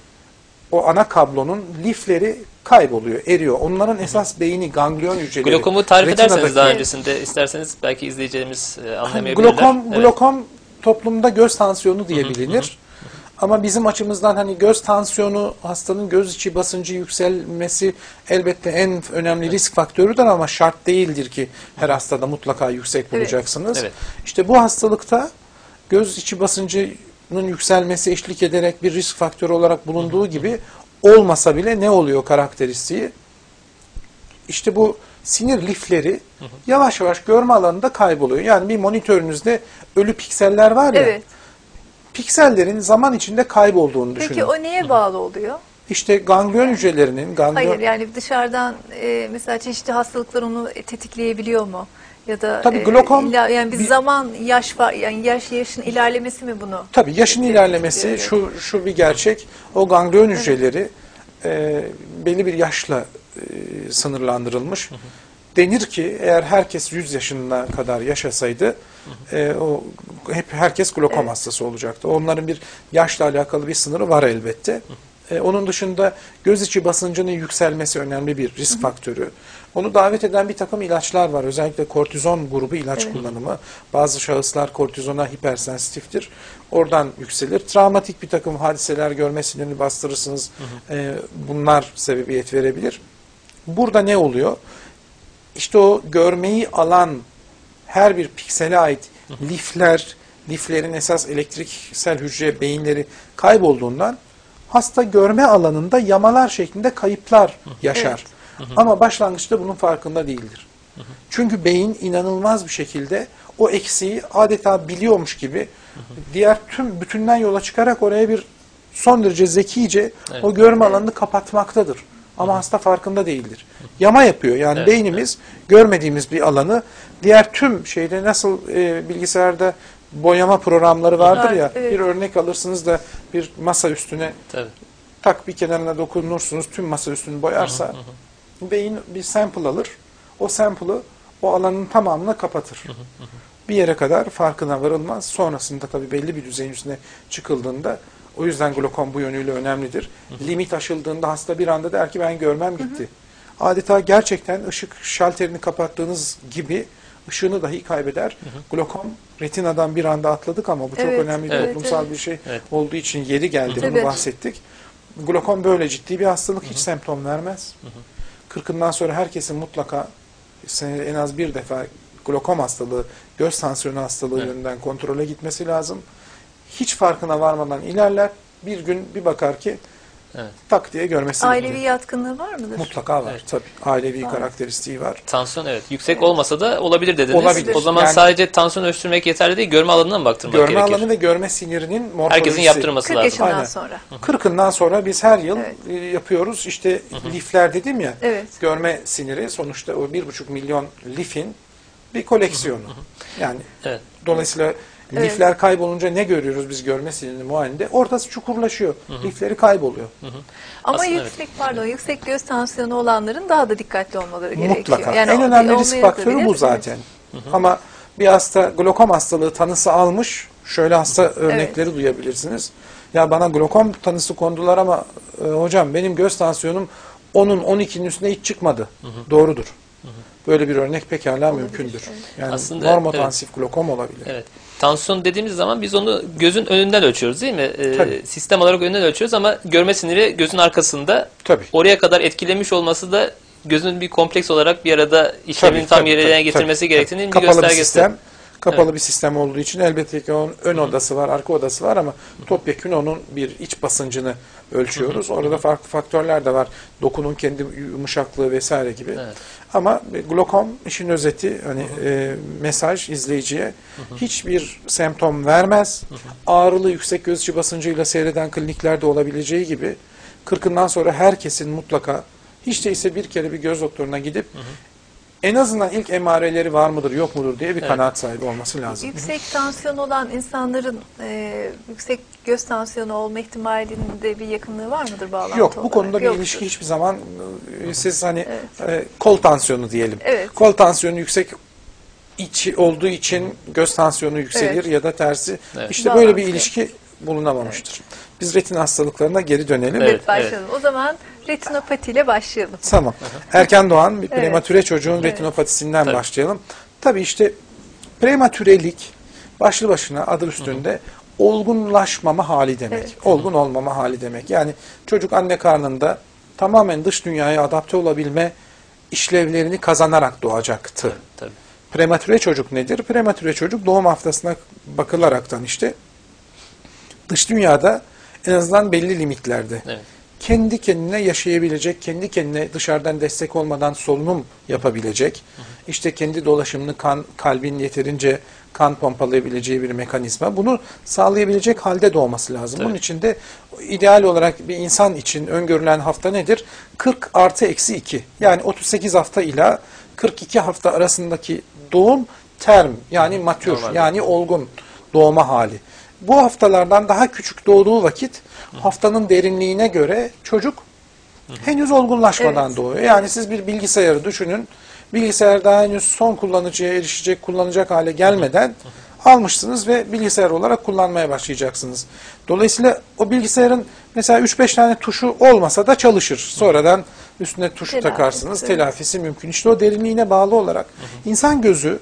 o ana kablonun lifleri kayboluyor, eriyor. Onların esas beyni, ganglion hücreleri. Glokomu tarif ederseniz retinadaki- daha öncesinde isterseniz belki izleyicilerimiz anlamayabilirler. Glokom, Evet. glokom toplumda göz tansiyonu diye bilinir. Ama bizim açımızdan hani göz tansiyonu, hastanın göz içi basıncı yükselmesi elbette en önemli risk faktörüdür ama şart değildir ki her hastada mutlaka yüksek bulacaksınız. Evet. İşte bu hastalıkta göz içi basıncının yükselmesi eşlik ederek bir risk faktörü olarak bulunduğu gibi olmasa bile ne oluyor karakteristiği? İşte bu sinir lifleri yavaş yavaş görme alanında kayboluyor. Yani bir monitörünüzde ölü pikseller var ya, Evet. piksellerin zaman içinde kaybolduğunu düşünün. Peki o neye bağlı oluyor? İşte ganglion hücrelerinin, Hayır, yani dışarıdan mesela çeşitli hastalıklar onu tetikleyebiliyor mu? Ya da Tabii glokom yani bir zaman yaş var, yani yaşın ilerlemesi mi bunu? Tabii yaşın Evet, ilerlemesi evet. şu bir gerçek. O ganglion hücreleri belli bir yaşla sınırlandırılmış. Denir ki eğer herkes 100 yaşına kadar yaşasaydı herkes glokom hastası olacaktı. Onların bir yaşla alakalı bir sınırı var elbette. Onun dışında göz içi basıncının yükselmesi önemli bir risk faktörü. Onu davet eden bir takım ilaçlar var. Özellikle kortizon grubu ilaç kullanımı. Bazı şahıslar kortizona hipersensitiftir. Oradan yükselir. Travmatik bir takım hadiseler, görme sinirini bastırırsınız. Bunlar sebebiyet verebilir. Burada ne oluyor? İşte o görmeyi alan her bir piksele ait liflerin esas elektriksel hücre beyinleri kaybolduğundan hasta görme alanında yamalar şeklinde kayıplar yaşar. Ama başlangıçta bunun farkında değildir. Çünkü beyin inanılmaz bir şekilde o eksiği adeta biliyormuş gibi diğer tüm bütünden yola çıkarak oraya bir son derece zekice o görme alanını kapatmaktadır. Ama hasta farkında değildir. Yama yapıyor. Yani beynimiz görmediğimiz bir alanı diğer tüm şeyde nasıl bilgisayarda boyama programları vardır ya, bir örnek alırsınız da bir masa üstüne tak bir kenarına dokunursunuz, tüm masa üstünü boyarsa beyin bir sample alır. O sample'ı o alanın tamamına kapatır. Bir yere kadar farkına varılmaz. Sonrasında tabii belli bir düzeyin üstüne çıkıldığında, o yüzden glokom bu yönüyle önemlidir. Limit aşıldığında hasta bir anda der ki ben görmem gitti. Adeta gerçekten ışık şalterini kapattığınız gibi ışığını dahi kaybeder. Glokom retinadan bir anda atladık ama bu çok önemli bir toplumsal bir şey olduğu için yeri geldi. Bunu bahsettik. Glokom böyle ciddi bir hastalık, hiç semptom vermez. 40'ından sonra herkesin mutlaka senede en az bir defa glokom hastalığı, göz tansiyonu hastalığı yönünden kontrole gitmesi lazım. Hiç farkına varmadan ilerler. Bir gün bir bakar ki tak diye görmesi. Ailevi yatkınlığı var mıdır? Mutlaka var. Tabii. Ailevi karakteristiği var. Tansiyon yüksek olmasa da olabilir dediniz. Olabilir. O zaman Yani, sadece tansiyon ölçtürmek yeterli değil, görme alanına mı baktırmak gerekir? Görme alanı ve görme sinirinin morfolojisi. Herkesin yaptırması 40 lazım. yaşından Aynen. sonra. 40'ından sonra biz her yıl yapıyoruz. İşte lifler dedim ya. Görme siniri sonuçta o 1,5 milyon lifin bir koleksiyonu. Yani dolayısıyla lifler kaybolunca ne görüyoruz biz görme sinirini muayenede? Ortası çukurlaşıyor. Lifleri kayboluyor. Ama aslında yüksek göz tansiyonu olanların daha da dikkatli olmaları gerekiyor. Mutlaka. Yani en önemli risk olmayabilir. faktörü bu zaten. Ama bir hasta glokom hastalığı tanısı almış, şöyle hasta örnekleri duyabilirsiniz. Ya bana glokom tanısı kondular ama hocam benim göz tansiyonum 10'un 12'nin üstüne hiç çıkmadı. Doğrudur. Böyle bir örnek pekala mümkündür. Yani aslında, normotansif glokom olabilir. Evet. Tansiyon dediğimiz zaman biz onu gözün önünden ölçüyoruz değil mi? Sistem olarak önünden ölçüyoruz ama görme siniri gözün arkasında. Tabii. Oraya kadar etkilemiş olması da gözün bir kompleks olarak bir arada işlevini tam yerine getirmesi gerektiğinin bir kapalı göstergesi. Kapalı Evet. bir sistem olduğu için elbette ki onun ön odası var, arka odası var ama topyekün onun bir iç basıncını ölçüyoruz. Orada farklı faktörler de var. Dokunun kendi yumuşaklığı vesaire gibi. Evet. Ama Glokom işin özeti, hani mesaj izleyiciye hiçbir semptom vermez. Ağrılı yüksek göz içi basıncıyla seyreden kliniklerde olabileceği gibi 40'ından sonra herkesin mutlaka hiç değilse bir kere bir göz doktoruna gidip en azından ilk emareleri var mıdır yok mudur diye bir Evet. kanaat sahibi olması lazım. Yüksek tansiyon olan insanların yüksek göz tansiyonu olma ihtimalinde bir yakınlığı var mıdır bağlantı Yok, bu olarak? konuda bir Yoktur. ilişki hiçbir zaman siz hani kol tansiyonu diyelim. Evet. Kol tansiyonu yüksek olduğu için göz tansiyonu yükselir Evet. ya da tersi. Evet. İşte böyle bir Bağlantı. ilişki bulunamamıştır. Biz retina hastalıklarına geri dönelim. Evet, Evet, başlayalım. O zaman retinopati ile başlayalım. Tamam. Erken doğan bir Evet. prematüre çocuğun Evet. retinopatisinden Tabii. başlayalım. Tabii işte prematürelik başlı başına adı üstünde olgunlaşmama hali demek. Evet. Olgun olmama hali demek. Yani çocuk anne karnında tamamen dış dünyaya adapte olabilme işlevlerini kazanarak doğacaktı. Tabii. Prematüre çocuk nedir? Prematüre çocuk doğum haftasına bakılaraktan işte dış dünyada en azından belli limitlerde Evet. kendi kendine yaşayabilecek, kendi kendine dışarıdan destek olmadan solunum yapabilecek, işte kendi dolaşımını kalbin yeterince kan pompalayabileceği bir mekanizma. Bunu sağlayabilecek halde doğması lazım. Tabii. Bunun için de ideal olarak bir insan için öngörülen hafta nedir? 40 artı eksi 2. Yani 38 hafta ile 42 hafta arasındaki doğum term, yani matür, Normal. yani olgun doğma hali. Bu haftalardan daha küçük doğduğu vakit haftanın derinliğine göre çocuk henüz olgunlaşmadan Evet. doğuyor. Yani siz bir bilgisayarı düşünün. Bilgisayar daha henüz son kullanıcıya erişecek, kullanacak hale gelmeden almışsınız ve bilgisayar olarak kullanmaya başlayacaksınız. Dolayısıyla o bilgisayarın mesela 3-5 tane tuşu olmasa da çalışır. Sonradan üstüne tuşu Telafisi, takarsınız. evet. Telafisi mümkün. İşte o derinliğine bağlı olarak insan gözü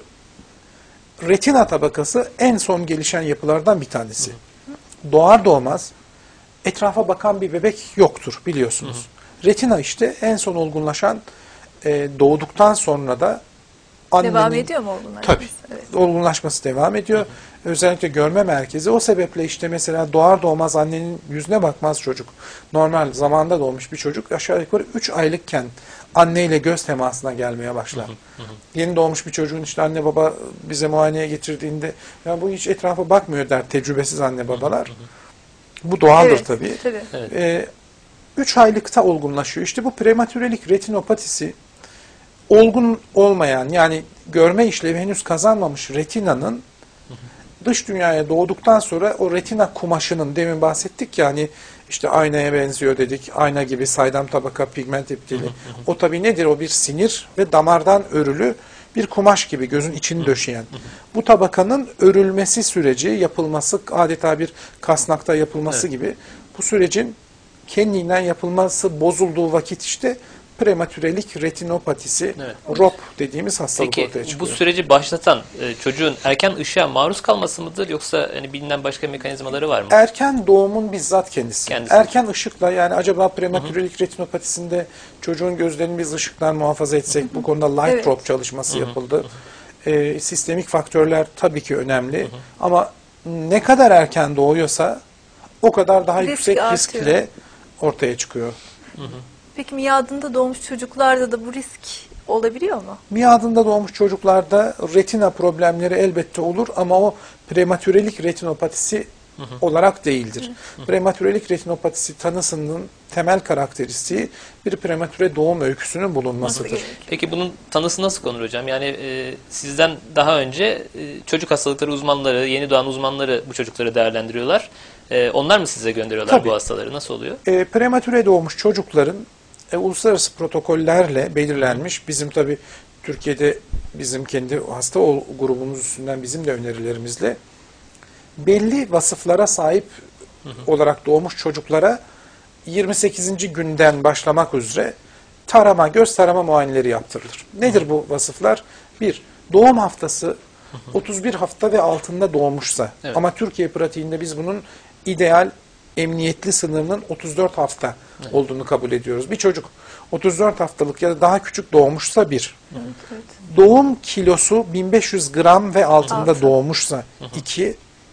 retina tabakası en son gelişen yapılardan bir tanesi. Doğar doğmaz etrafa bakan bir bebek yoktur biliyorsunuz. Retina işte en son olgunlaşan, doğduktan sonra da annenin Devam ediyor mu olgunlaşması? tabii Evet. olgunlaşması devam ediyor. Özellikle görme merkezi. O sebeple işte mesela doğar doğmaz annenin yüzüne bakmaz çocuk. Normal zamanda doğmuş bir çocuk aşağı yukarı 3 aylıkken anneyle göz temasına gelmeye başlar. Yeni doğmuş bir çocuğun işte anne baba bize muayeneye getirdiğinde ya bu hiç etrafa bakmıyor der tecrübesiz anne babalar. Bu doğaldır Evet, tabii. tabii. 3 aylıkta olgunlaşıyor. İşte bu prematürelik retinopatisi olgun olmayan, yani görme işlevi henüz kazanmamış retinanın dış dünyaya doğduktan sonra o retina kumaşının, demin bahsettik ya hani işte aynaya benziyor dedik. Ayna gibi saydam tabaka, pigment epiteli. O tabii nedir? O bir sinir ve damardan örülü bir kumaş gibi gözün içini döşeyen. Bu tabakanın örülmesi süreci, yapılması, adeta bir kasnakta yapılması gibi bu sürecin kendinden yapılması bozulduğu vakit işte prematürelik retinopatisi, Evet. ROP dediğimiz hastalık Peki ortaya bu çıkıyor. süreci başlatan çocuğun erken ışığa maruz kalması mıdır yoksa hani bilinen başka mekanizmaları var mı? Erken doğumun bizzat kendisi. Kendisi. Erken ışıkla, yani acaba prematürelik retinopatisinde çocuğun gözlerini biz ışıktan muhafaza etsek, bu konuda light Evet. drop çalışması yapıldı. Sistemik faktörler tabii ki önemli ama ne kadar erken doğuyorsa o kadar daha Risk yüksek artıyor. riskle ortaya çıkıyor. Peki miadında doğmuş çocuklarda da bu risk olabiliyor mu? Miadında doğmuş çocuklarda retina problemleri elbette olur ama o prematürelik retinopatisi olarak değildir. Prematürelik retinopatisi tanısının temel karakteristiği bir prematüre doğum öyküsünün bulunmasıdır. Peki bunun tanısı nasıl konur hocam? Yani sizden daha önce çocuk hastalıkları uzmanları, yeni doğan uzmanları bu çocukları değerlendiriyorlar. Onlar mı size gönderiyorlar Tabii. bu hastaları? Nasıl oluyor? Prematüre doğmuş çocukların uluslararası protokollerle belirlenmiş, bizim tabii Türkiye'de bizim kendi hasta grubumuz üstünden bizim de önerilerimizle belli vasıflara sahip olarak doğmuş çocuklara 28. günden başlamak üzere göz tarama muayeneleri yaptırılır. Nedir bu vasıflar? 1. Doğum haftası 31 hafta ve altında doğmuşsa, Evet. ama Türkiye pratiğinde biz bunun ideal emniyetli sınırının 34 hafta olduğunu kabul ediyoruz. Bir çocuk 34 haftalık ya da daha küçük doğmuşsa 1. Evet. Doğum kilosu 1500 gram ve altında Altı. doğmuşsa 2.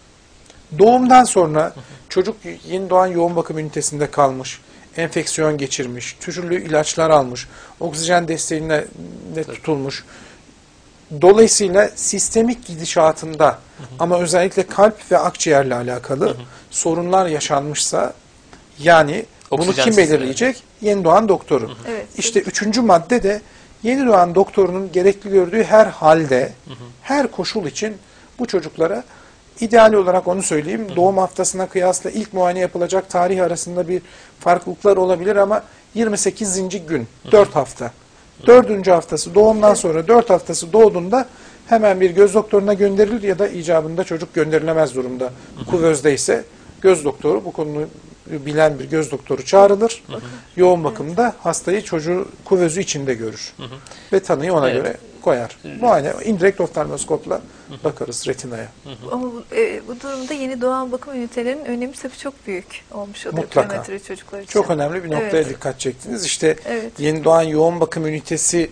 Doğumdan sonra çocuk yeni doğan yoğun bakım ünitesinde kalmış, enfeksiyon geçirmiş, türlü ilaçlar almış, oksijen desteğine tutulmuş. Dolayısıyla sistemik gidişatında ama özellikle kalp ve akciğerle alakalı sorunlar yaşanmışsa, yani bunu Oksijen kim sistemi. belirleyecek? Yeni doğan doktoru. Evet. İşte 3. madde de yeni doğan doktorunun gerekli gördüğü her halde, her koşul için bu çocuklara ideal olarak onu söyleyeyim, doğum haftasına kıyasla ilk muayene yapılacak tarih arasında bir farklılıklar olabilir ama 28. gün, 4 hafta. 4. haftası doğumdan sonra 4 haftası doğduğunda hemen bir göz doktoruna gönderilir ya da icabında çocuk gönderilemez durumda. Kuvözde ise göz doktoru, bu konuyu bilen bir göz doktoru çağrılır. Yoğun bakımda hastayı çocuğu kuvözü içinde görür. Ve tanıyı ona göre koyar. Muayene, indirekt oftalmoskopla bakarız retinaya. Ama bu durumda yeni doğan bakım ünitelerinin önemi tabii çok büyük olmuş oluyor Mutlaka. prematüre çocuklar için. Çok önemli bir noktaya Evet. dikkat çektiniz. İşte Evet. yeni doğan yoğun bakım ünitesi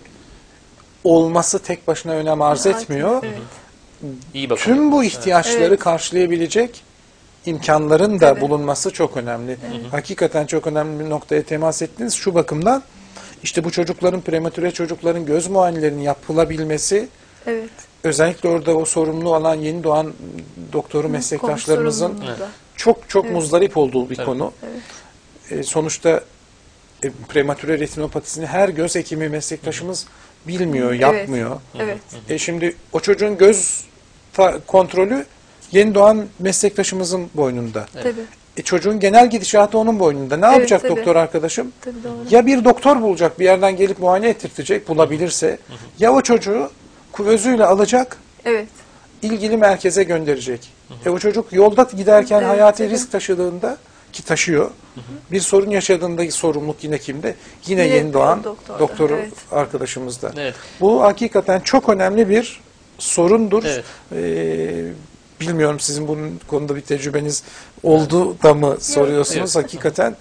olması tek başına önem arz etmiyor. Evet. İyi bakın. Tüm bu ihtiyaçları Evet. karşılayabilecek imkanların da Tabii. bulunması çok önemli. Hakikaten çok önemli bir noktaya temas ettiniz. Şu bakımdan işte bu çocukların, prematüre çocukların göz muayenelerinin yapılabilmesi, Evet. özellikle orada o sorumlu olan yeni doğan doktoru meslektaşlarımızın Sorumluluğu da. çok Evet. muzdarip olduğu bir Tabii. konu. Evet. Sonuçta prematüre retinopatisini her göz hekimi meslektaşımız bilmiyor, yapmıyor. Evet. Şimdi o çocuğun göz kontrolü yeni doğan meslektaşımızın boynunda. Tabii. Çocuğun genel gidişatı onun boynunda. Ne Evet, yapacak tabii. doktor arkadaşım? Tabii doğru. Ya bir doktor bulacak, bir yerden gelip muayene ettirtecek, bulabilirse. Ya o çocuğu kuvözüyle alacak, Evet. ilgili merkeze gönderecek. O çocuk yolda giderken Evet, hayati tabii. risk taşıdığında, ki taşıyor, bir sorun yaşadığında sorumluluk yine kimde? Yine yeni doğan doktorda, doktoru evet. arkadaşımızda. Evet. Bu hakikaten çok önemli bir sorundur. Evet. Bilmiyorum sizin bunun konuda bir tecrübeniz oldu da mı soruyorsunuz. Hakikaten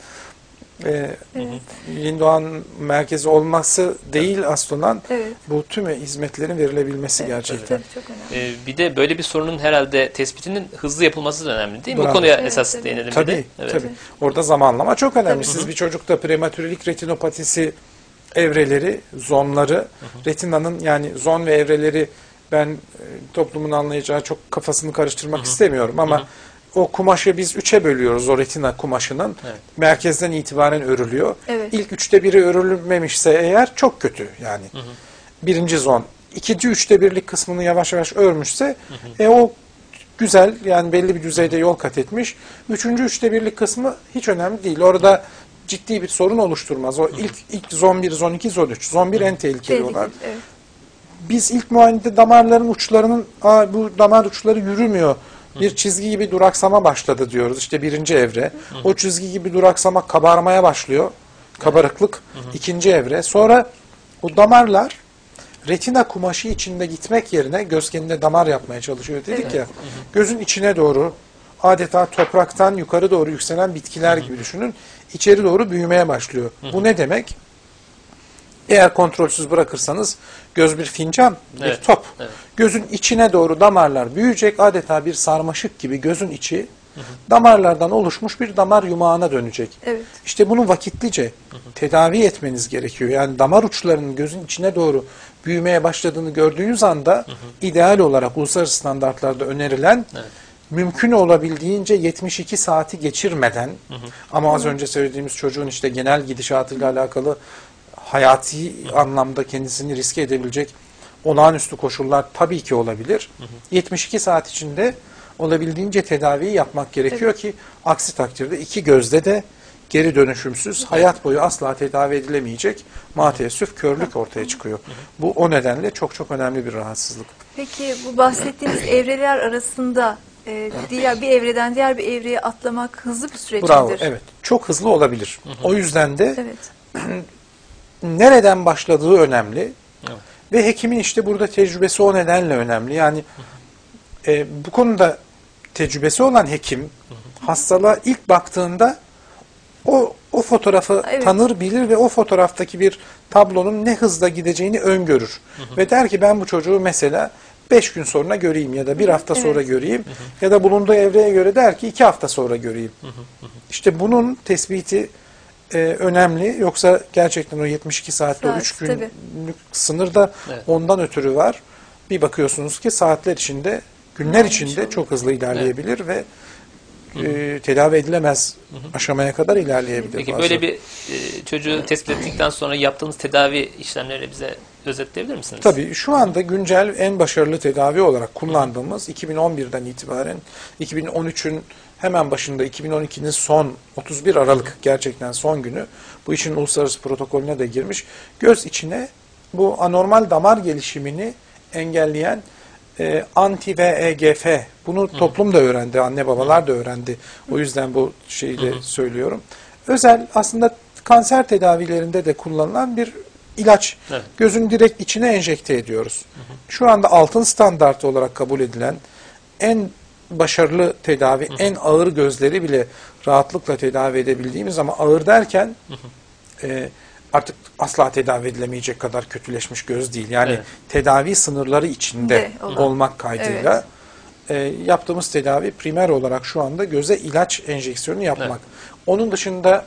yeni doğan merkezi olması değil asıl olan Evet. bu tüm hizmetlerin verilebilmesi gerçekten. Tabii çok önemli. Bir de böyle bir sorunun herhalde tespitinin hızlı yapılması da önemli değil mi? Bravo. Bu konuya Evet, esas tabii. değinelim bir Tabii, de. Evet. tabii. Orada zamanlama çok önemli. Tabii. Siz bir çocukta prematürelik retinopatisi evreleri, zonları, retinanın yani zon ve evreleri ben toplumun anlayacağı çok kafasını karıştırmak istemiyorum ama o kumaşı biz 3'e bölüyoruz, o retina kumaşının. Evet. Merkezden itibaren örülüyor. Evet. İlk 1/3'ü örülmemişse eğer çok kötü yani. Birinci zon. 2/3'lik kısmını yavaş yavaş örmüşse o güzel, yani belli bir düzeyde yol kat etmiş. 3/3'lik kısmı hiç önemli değil. Orada ciddi bir sorun oluşturmaz. O ilk zon 1, zon 2, zon 3. Zon 1 en tehlikeli olan. Evet. Biz ilk muayenede damarların uçlarının, bu damar uçları yürümüyor, bir çizgi gibi duraksama başladı diyoruz. İşte birinci evre. O çizgi gibi duraksama kabarmaya başlıyor. Kabarıklık. İkinci evre. Sonra o damarlar retina kumaşı içinde gitmek yerine göz kendine damar yapmaya çalışıyor dedik ya. Gözün içine doğru adeta topraktan yukarı doğru yükselen bitkiler gibi düşünün. İçeri doğru büyümeye başlıyor. Bu ne demek? Eğer kontrolsüz bırakırsanız göz bir fincan, bir Evet, top. evet. Gözün içine doğru damarlar büyüyecek, adeta bir sarmaşık gibi gözün içi damarlardan oluşmuş bir damar yumağına dönecek. Evet. İşte bunu vakitlice tedavi etmeniz gerekiyor. Yani damar uçlarının gözün içine doğru büyümeye başladığını gördüğünüz anda ideal olarak uluslararası standartlarda önerilen mümkün olabildiğince 72 saati geçirmeden ama az önce söylediğimiz çocuğun işte genel gidişatıyla alakalı hayati anlamda kendisini riske edebilecek olağanüstü koşullar tabii ki olabilir. 72 saat içinde olabildiğince tedaviyi yapmak gerekiyor ki aksi takdirde iki gözde de geri dönüşümsüz, hayat boyu asla tedavi edilemeyecek maalesef körlük ortaya çıkıyor. Bu o nedenle çok çok önemli bir rahatsızlık. Peki bu bahsettiğiniz evreler arasında diğer bir evreden diğer bir evreye atlamak hızlı bir süreç Bravo, midir? evet. Çok hızlı olabilir. O yüzden de Evet. nereden başladığı önemli. Evet. Ve hekimin işte burada tecrübesi o nedenle önemli. Yani bu konuda tecrübesi olan hekim hastalığa ilk baktığında o fotoğrafı Evet. tanır, bilir ve o fotoğraftaki bir tablonun ne hızla gideceğini öngörür. Ve der ki ben bu çocuğu mesela 5 gün sonra göreyim ya da 1 hafta Evet. sonra göreyim ya da bulunduğu evreye göre der ki 2 hafta sonra göreyim. İşte bunun tespiti önemli. Yoksa gerçekten o 72 saatte o Saat, 3 günlük tabii. sınır da Evet. ondan ötürü var. Bir bakıyorsunuz ki saatler içinde, günler Olmuş içinde oluyor. çok hızlı ilerleyebilir ve tedavi edilemez aşamaya kadar ilerleyebilir. Peki bazen. böyle bir çocuğu tespit ettikten sonra yaptığınız tedavi işlemleri bize özetleyebilir misiniz? Tabii şu anda güncel en başarılı tedavi olarak kullandığımız 2011'den itibaren 2013'ün hemen başında 2012'nin son 31 Aralık gerçekten son günü bu işin uluslararası protokolüne de girmiş. Göz içine bu anormal damar gelişimini engelleyen anti-VEGF. Bunu toplum da öğrendi, anne babalar da öğrendi. O yüzden bu şeyi de söylüyorum. Özel aslında kanser tedavilerinde de kullanılan bir ilaç. Evet. Gözün direkt içine enjekte ediyoruz. Şu anda altın standart olarak kabul edilen en başarılı tedavi, en ağır gözleri bile rahatlıkla tedavi edebildiğimiz ama ağır derken artık asla tedavi edilemeyecek kadar kötüleşmiş göz değil. Yani Evet. tedavi sınırları içinde De olan. olmak kaydıyla yaptığımız tedavi primer olarak şu anda göze ilaç enjeksiyonu yapmak. Evet. Onun dışında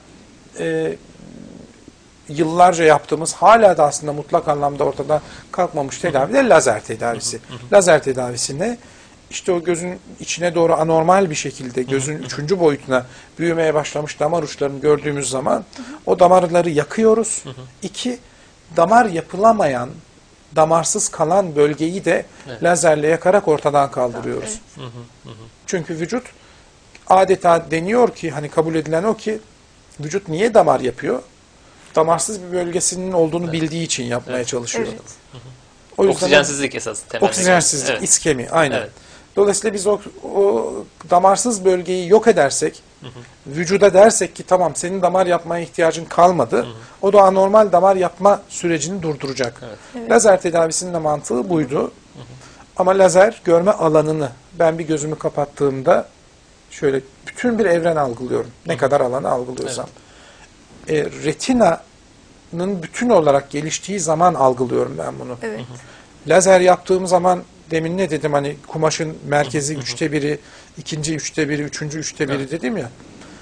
yıllarca yaptığımız hala da aslında mutlak anlamda ortadan kalkmamış tedavi de lazer tedavisi. Lazer tedavisi ne? İşte o gözün içine doğru anormal bir şekilde gözün 3. boyutuna büyümeye başlamış damar uçlarını gördüğümüz zaman o damarları yakıyoruz. 2, damar yapılamayan, damarsız kalan bölgeyi de lazerle yakarak ortadan kaldırıyoruz. Çünkü vücut adeta deniyor ki, hani kabul edilen o ki, vücut niye damar yapıyor? Damarsız bir bölgesinin olduğunu bildiği için yapmaya çalışıyor. Evet. O yüzden Oksijensizlik esas temel. oksijensizlik, Evet. iskemi, aynen. Evet. Dolayısıyla biz o damarsız bölgeyi yok edersek, vücuda dersek ki tamam senin damar yapmaya ihtiyacın kalmadı, o da anormal damar yapma sürecini durduracak. Evet. Lazer tedavisinin de mantığı buydu. Ama lazer görme alanını, ben bir gözümü kapattığımda şöyle bütün bir evren algılıyorum. Ne kadar alanı algılıyorsam. Retinanın bütün olarak geliştiği zaman algılıyorum ben bunu. Evet. Lazer yaptığım zaman demin ne dedim, hani kumaşın merkezi 3'te 1'i, ikinci 3'te 1'i, üçüncü 3'te 1'i dedim ya.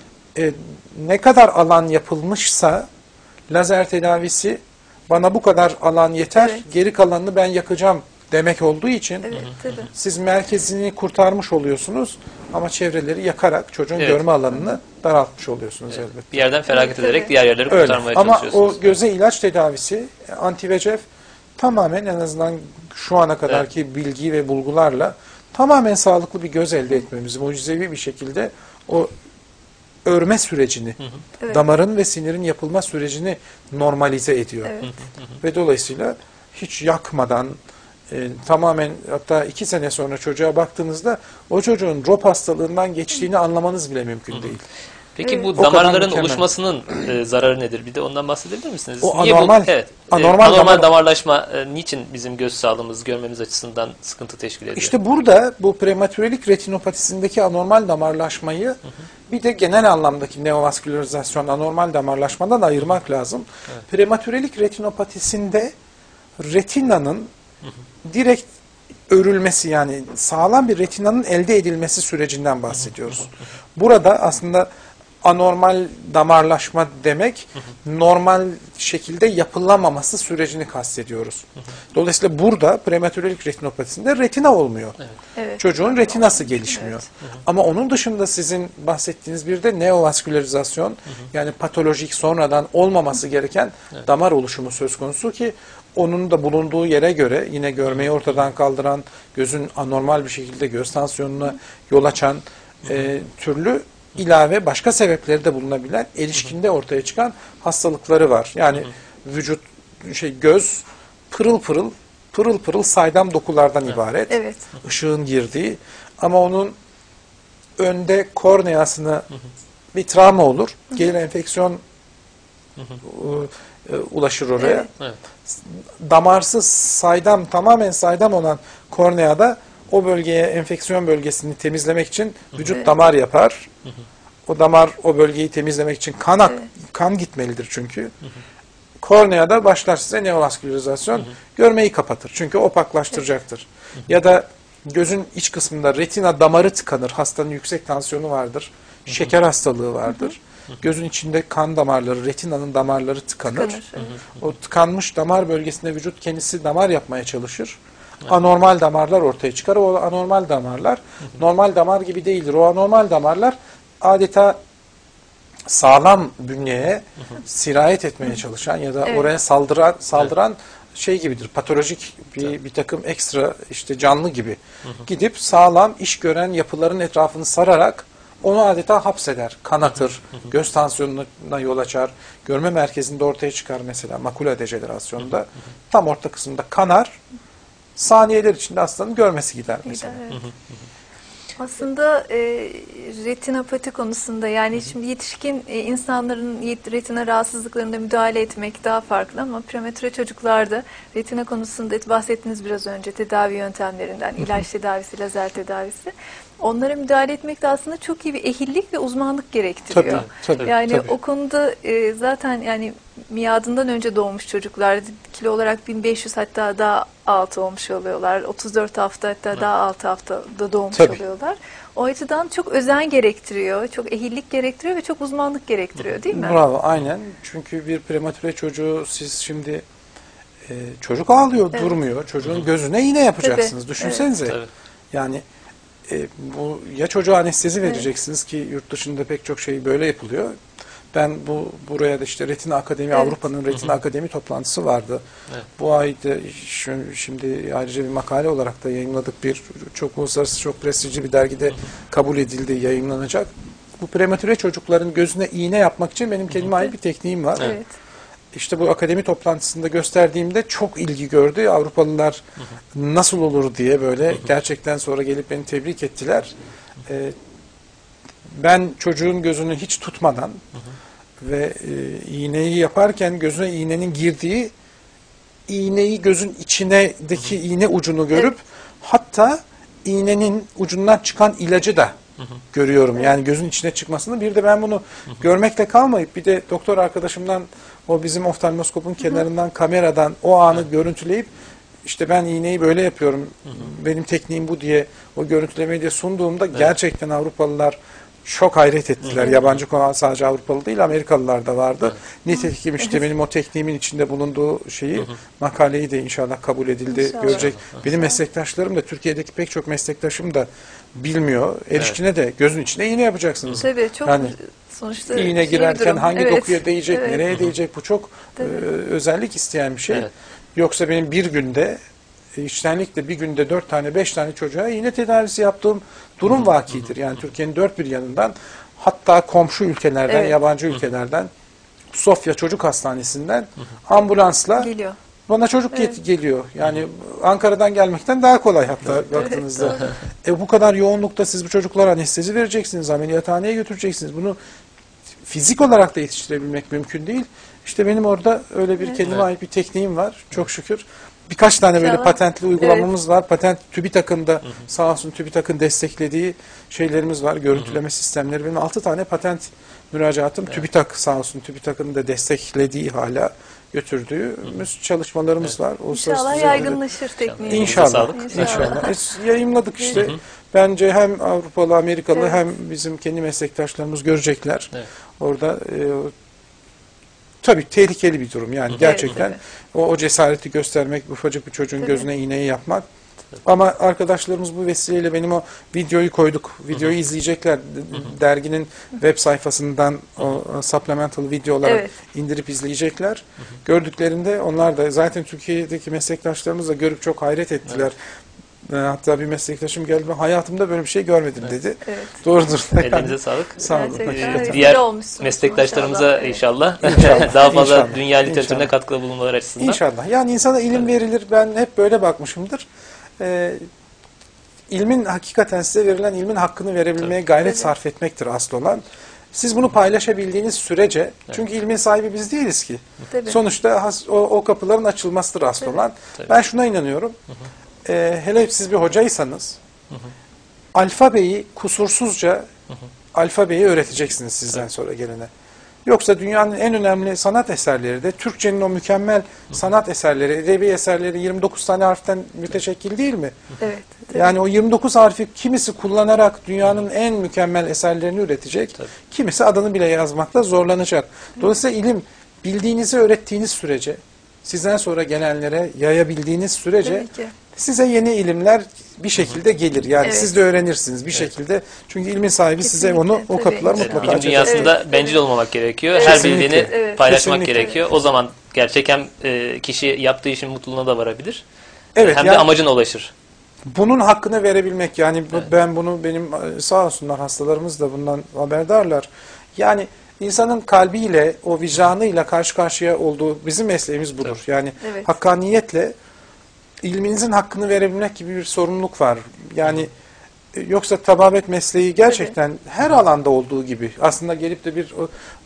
Ne kadar alan yapılmışsa lazer tedavisi bana bu kadar alan yeter, Evet. geri kalanını ben yakacağım demek olduğu için Evet, tabii. siz merkezini kurtarmış oluyorsunuz ama çevreleri yakarak çocuğun Evet. görme alanını daraltmış oluyorsunuz elbette. Bir yerden feragat Evet, ederek tabii. diğer yerleri Öyle. kurtarmaya Ama çalışıyorsunuz. o göze ilaç tedavisi, anti-VEGF tamamen, en azından şu ana kadarki bilgi ve bulgularla tamamen sağlıklı bir göz elde etmemizi, mucizevi bir şekilde o örme sürecini, Evet. damarın ve sinirin yapılma sürecini normalize ediyor. Evet. Ve dolayısıyla hiç yakmadan, tamamen, hatta 2 sene sonra çocuğa baktığınızda o çocuğun ROP hastalığından geçtiğini anlamanız bile mümkün değil. Peki Evet. bu O kadar damarların mükemmel. oluşmasının zararı nedir? Bir de ondan bahsedebilir misiniz? O Niye anormal- evet, anormal damar- damarlaşma niçin bizim göz sağlığımız, görmemiz açısından sıkıntı teşkil ediyor? İşte burada bu prematürelik retinopatisindeki anormal damarlaşmayı bir de genel anlamdaki neovaskülarizasyon, anormal damarlaşmadan ayırmak lazım. Prematürelik retinopatisinde retinanın direkt örülmesi, yani sağlam bir retinanın elde edilmesi sürecinden bahsediyoruz. Burada aslında anormal damarlaşma demek, normal şekilde yapılamaması sürecini kastediyoruz. Dolayısıyla burada prematürelik retinopatisinde retina olmuyor. Evet. Çocuğun retinası gelişmiyor. Ama onun dışında sizin bahsettiğiniz bir de neovaskülarizasyon, yani patolojik, sonradan olmaması gereken damar oluşumu söz konusu ki onun da bulunduğu yere göre yine görmeyi ortadan kaldıran, gözün anormal bir şekilde göz tansiyonuna yol açan türlü ilave başka sebepleri de bulunabilen, erişkinde ortaya çıkan hastalıkları var. Yani vücut, göz pırıl pırıl saydam dokulardan ibaret. Evet. Işığın girdiği, ama onun önde korneasına bir travma olur. Gelir enfeksiyon ulaşır oraya. Evet. Evet. Damarsız, saydam, tamamen saydam olan korneada o bölgeye, enfeksiyon bölgesini temizlemek için vücut damar yapar. O damar o bölgeyi temizlemek için kan gitmelidir çünkü. Korneada başlar size neovaskülarizasyon, görmeyi kapatır. Çünkü opaklaştıracaktır. Ya da gözün iç kısmında retina damarı tıkanır. Hastanın yüksek tansiyonu vardır. Şeker hastalığı vardır. Gözün içinde kan damarları, retinanın damarları tıkanır. O tıkanmış damar bölgesinde vücut kendisi damar yapmaya çalışır. Anormal damarlar ortaya çıkar. O anormal damarlar normal damar gibi değildir. O anormal damarlar adeta sağlam bünyeye sirayet etmeye çalışan ya da oraya saldıran şey gibidir. Patolojik bir takım ekstra işte canlı gibi gidip sağlam iş gören yapıların etrafını sararak onu adeta hapseder, kanatır, göz tansiyonuna yol açar. Görme merkezinde ortaya çıkar mesela makula dejenerasyonunda. Tam orta kısımda kanar. Saniyeler içinde hastanın görmesi gider mesela. Aslında retinopati konusunda yani şimdi yetişkin insanların retina rahatsızlıklarında müdahale etmek daha farklı ama prematüre çocuklarda retina konusunda bahsettiniz biraz önce tedavi yöntemlerinden, ilaç tedavisi, lazer tedavisi. Onlara müdahale etmek de aslında çok iyi bir ehillik ve uzmanlık gerektiriyor. Tabii, yani tabii. o konuda zaten yani miadından önce doğmuş çocuklar kilo olarak 1500 hatta daha altı olmuş oluyorlar. 34 hafta hatta daha 6 haftada doğmuş oluyorlar. O açıdan çok özen gerektiriyor, çok ehillik gerektiriyor ve çok uzmanlık gerektiriyor değil mi? Bravo, aynen. Çünkü bir prematüre çocuğu siz şimdi çocuk ağlıyor, durmuyor. Çocuğun gözüne iğne yapacaksınız. Düşünsenize. Tabii. Yani bu ya çocuğa anestezi vereceksiniz ki yurt dışında pek çok şey böyle yapılıyor. Ben buraya da işte Retina Akademi, Avrupa'nın Retina Akademi toplantısı vardı. Bu ayda şimdi ayrıca bir makale olarak da yayınladık. Bir çok uluslararası, çok prestijli bir dergide kabul edildi, yayınlanacak. Bu prematüre çocukların gözüne iğne yapmak için benim kendime ait bir tekniğim var. Evet. İşte bu akademi toplantısında gösterdiğimde çok ilgi gördü. Avrupalılar nasıl olur diye böyle gerçekten sonra gelip beni tebrik ettiler. Ben çocuğun gözünü hiç tutmadan ve iğneyi yaparken gözüne iğnenin girdiği iğneyi gözün içindeki iğne ucunu görüp hatta iğnenin ucundan çıkan ilacı da görüyorum. Yani gözün içine çıkmasını. Bir de ben bunu görmekle kalmayıp bir de doktor arkadaşımdan o bizim oftalmoskopun kenarından kameradan o anı görüntüleyip işte ben iğneyi böyle yapıyorum. Benim tekniğim bu diye o görüntülemeyi de sunduğumda gerçekten Avrupalılar çok hayret ettiler. Yabancı konu sadece Avrupalı değil, Amerikalılar da vardı. Nitekim işte benim o tekniğimin içinde bulunduğu şeyi, makaleyi de inşallah kabul edildi, İnşallah. görecek. Benim meslektaşlarım da, Türkiye'deki pek çok meslektaşım da bilmiyor. Erişkine de gözün içine iğne yapacaksınız. Tabii çok Yani sonuçta iğne bir girerken durum. hangi dokuya değecek, Evet. nereye değecek, bu çok özellik isteyen bir şey. Yoksa benim bir günde içtenlikle bir günde 4 tane 5 tane çocuğa iğne tedavisi yaptığım durum vakidir. Yani Türkiye'nin dört bir yanından, hatta komşu ülkelerden, yabancı ülkelerden, Sofya Çocuk Hastanesi'nden ambulansla Geliyor. bana çocuk geliyor. Yani Ankara'dan gelmekten daha kolay hatta baktığınızda. Bu kadar yoğunlukta siz bu çocuklara anestezi vereceksiniz, ameliyathaneye götüreceksiniz. Bunu fizik olarak da yetiştirebilmek mümkün değil. İşte benim orada öyle bir kendime ait bir tekniğim var. Çok şükür. Birkaç tane böyle patentli uygulamamız var. Patent TÜBİTAK'ın da sağ olsun TÜBİTAK'ın desteklediği şeylerimiz var. Görüntüleme sistemleri. Benim 6 tane patent müracaatım TÜBİTAK sağ olsun. TÜBİTAK'ın da desteklediği, hala götürdüğümüz çalışmalarımız var. İnşallah yaygınlaşır tekniği. İnşallah. Yayınladık işte. Bence hem Avrupalı, Amerikalı hem bizim kendi meslektaşlarımız görecekler. Orada tabii tehlikeli bir durum. Yani gerçekten o cesareti göstermek, ufacık bir çocuğun gözüne iğneyi yapmak. Ama arkadaşlarımız bu vesileyle benim o videoyu koyduk. Videoyu izleyecekler. Derginin web sayfasından o supplemental video olarak indirip izleyecekler. Gördüklerinde onlar da zaten Türkiye'deki meslektaşlarımız da görüp çok hayret ettiler. Hatta bir meslektaşım geldi, ben hayatımda böyle bir şey görmedim dedi. Doğrudur. Elinize sağlık. Sağ olun. Diğer meslektaşlarımıza inşallah daha fazla dünya literatürüne katkıda bulunmaları açısından. İnşallah. Yani insana ilim verilir. Ben hep böyle bakmışımdır. İlmin hakikaten size verilen ilmin hakkını verebilmeye gayret sarf etmektir asıl olan. Siz bunu paylaşabildiğiniz sürece, çünkü ilmin sahibi biz değiliz ki. Sonuçta o kapıların açılmasıdır asıl olan. Ben şuna inanıyorum. hele siz bir hocaysanız alfabeyi kusursuzca alfabeyi öğreteceksiniz sizden sonra gelene. Yoksa dünyanın en önemli sanat eserleri de Türkçenin o mükemmel sanat eserleri, edebi eserleri 29 tane harften müteşekkil değil mi? Evet. Yani o 29 harfi kimisi kullanarak dünyanın en mükemmel eserlerini üretecek, kimisi adını bile yazmakta zorlanacak. Dolayısıyla ilim bildiğinizi öğrettiğiniz sürece, sizden sonra gelenlere yayabildiğiniz sürece size yeni ilimler bir şekilde gelir. Yani siz de öğrenirsiniz bir şekilde. Çünkü ilmin sahibi size onu o kapılar mutlaka Bilim açacak. dünyasında bencil olmamak gerekiyor. Her Kesinlikle. bildiğini paylaşmak Kesinlikle. gerekiyor. O zaman gerçekten kişi yaptığı işin mutluluğuna da varabilir. Evet, Hem yani de amacına ulaşır. bunun hakkını verebilmek, yani ben bunu, benim sağ olsunlar hastalarımız da bundan haberdarlar. Yani insanın kalbiyle, o vicdanıyla karşı karşıya olduğu, bizim mesleğimiz budur. Yani hakkaniyetle ilminizin hakkını verebilmek gibi bir sorumluluk var. Yani yoksa tababet mesleği gerçekten her alanda olduğu gibi, aslında gelip de bir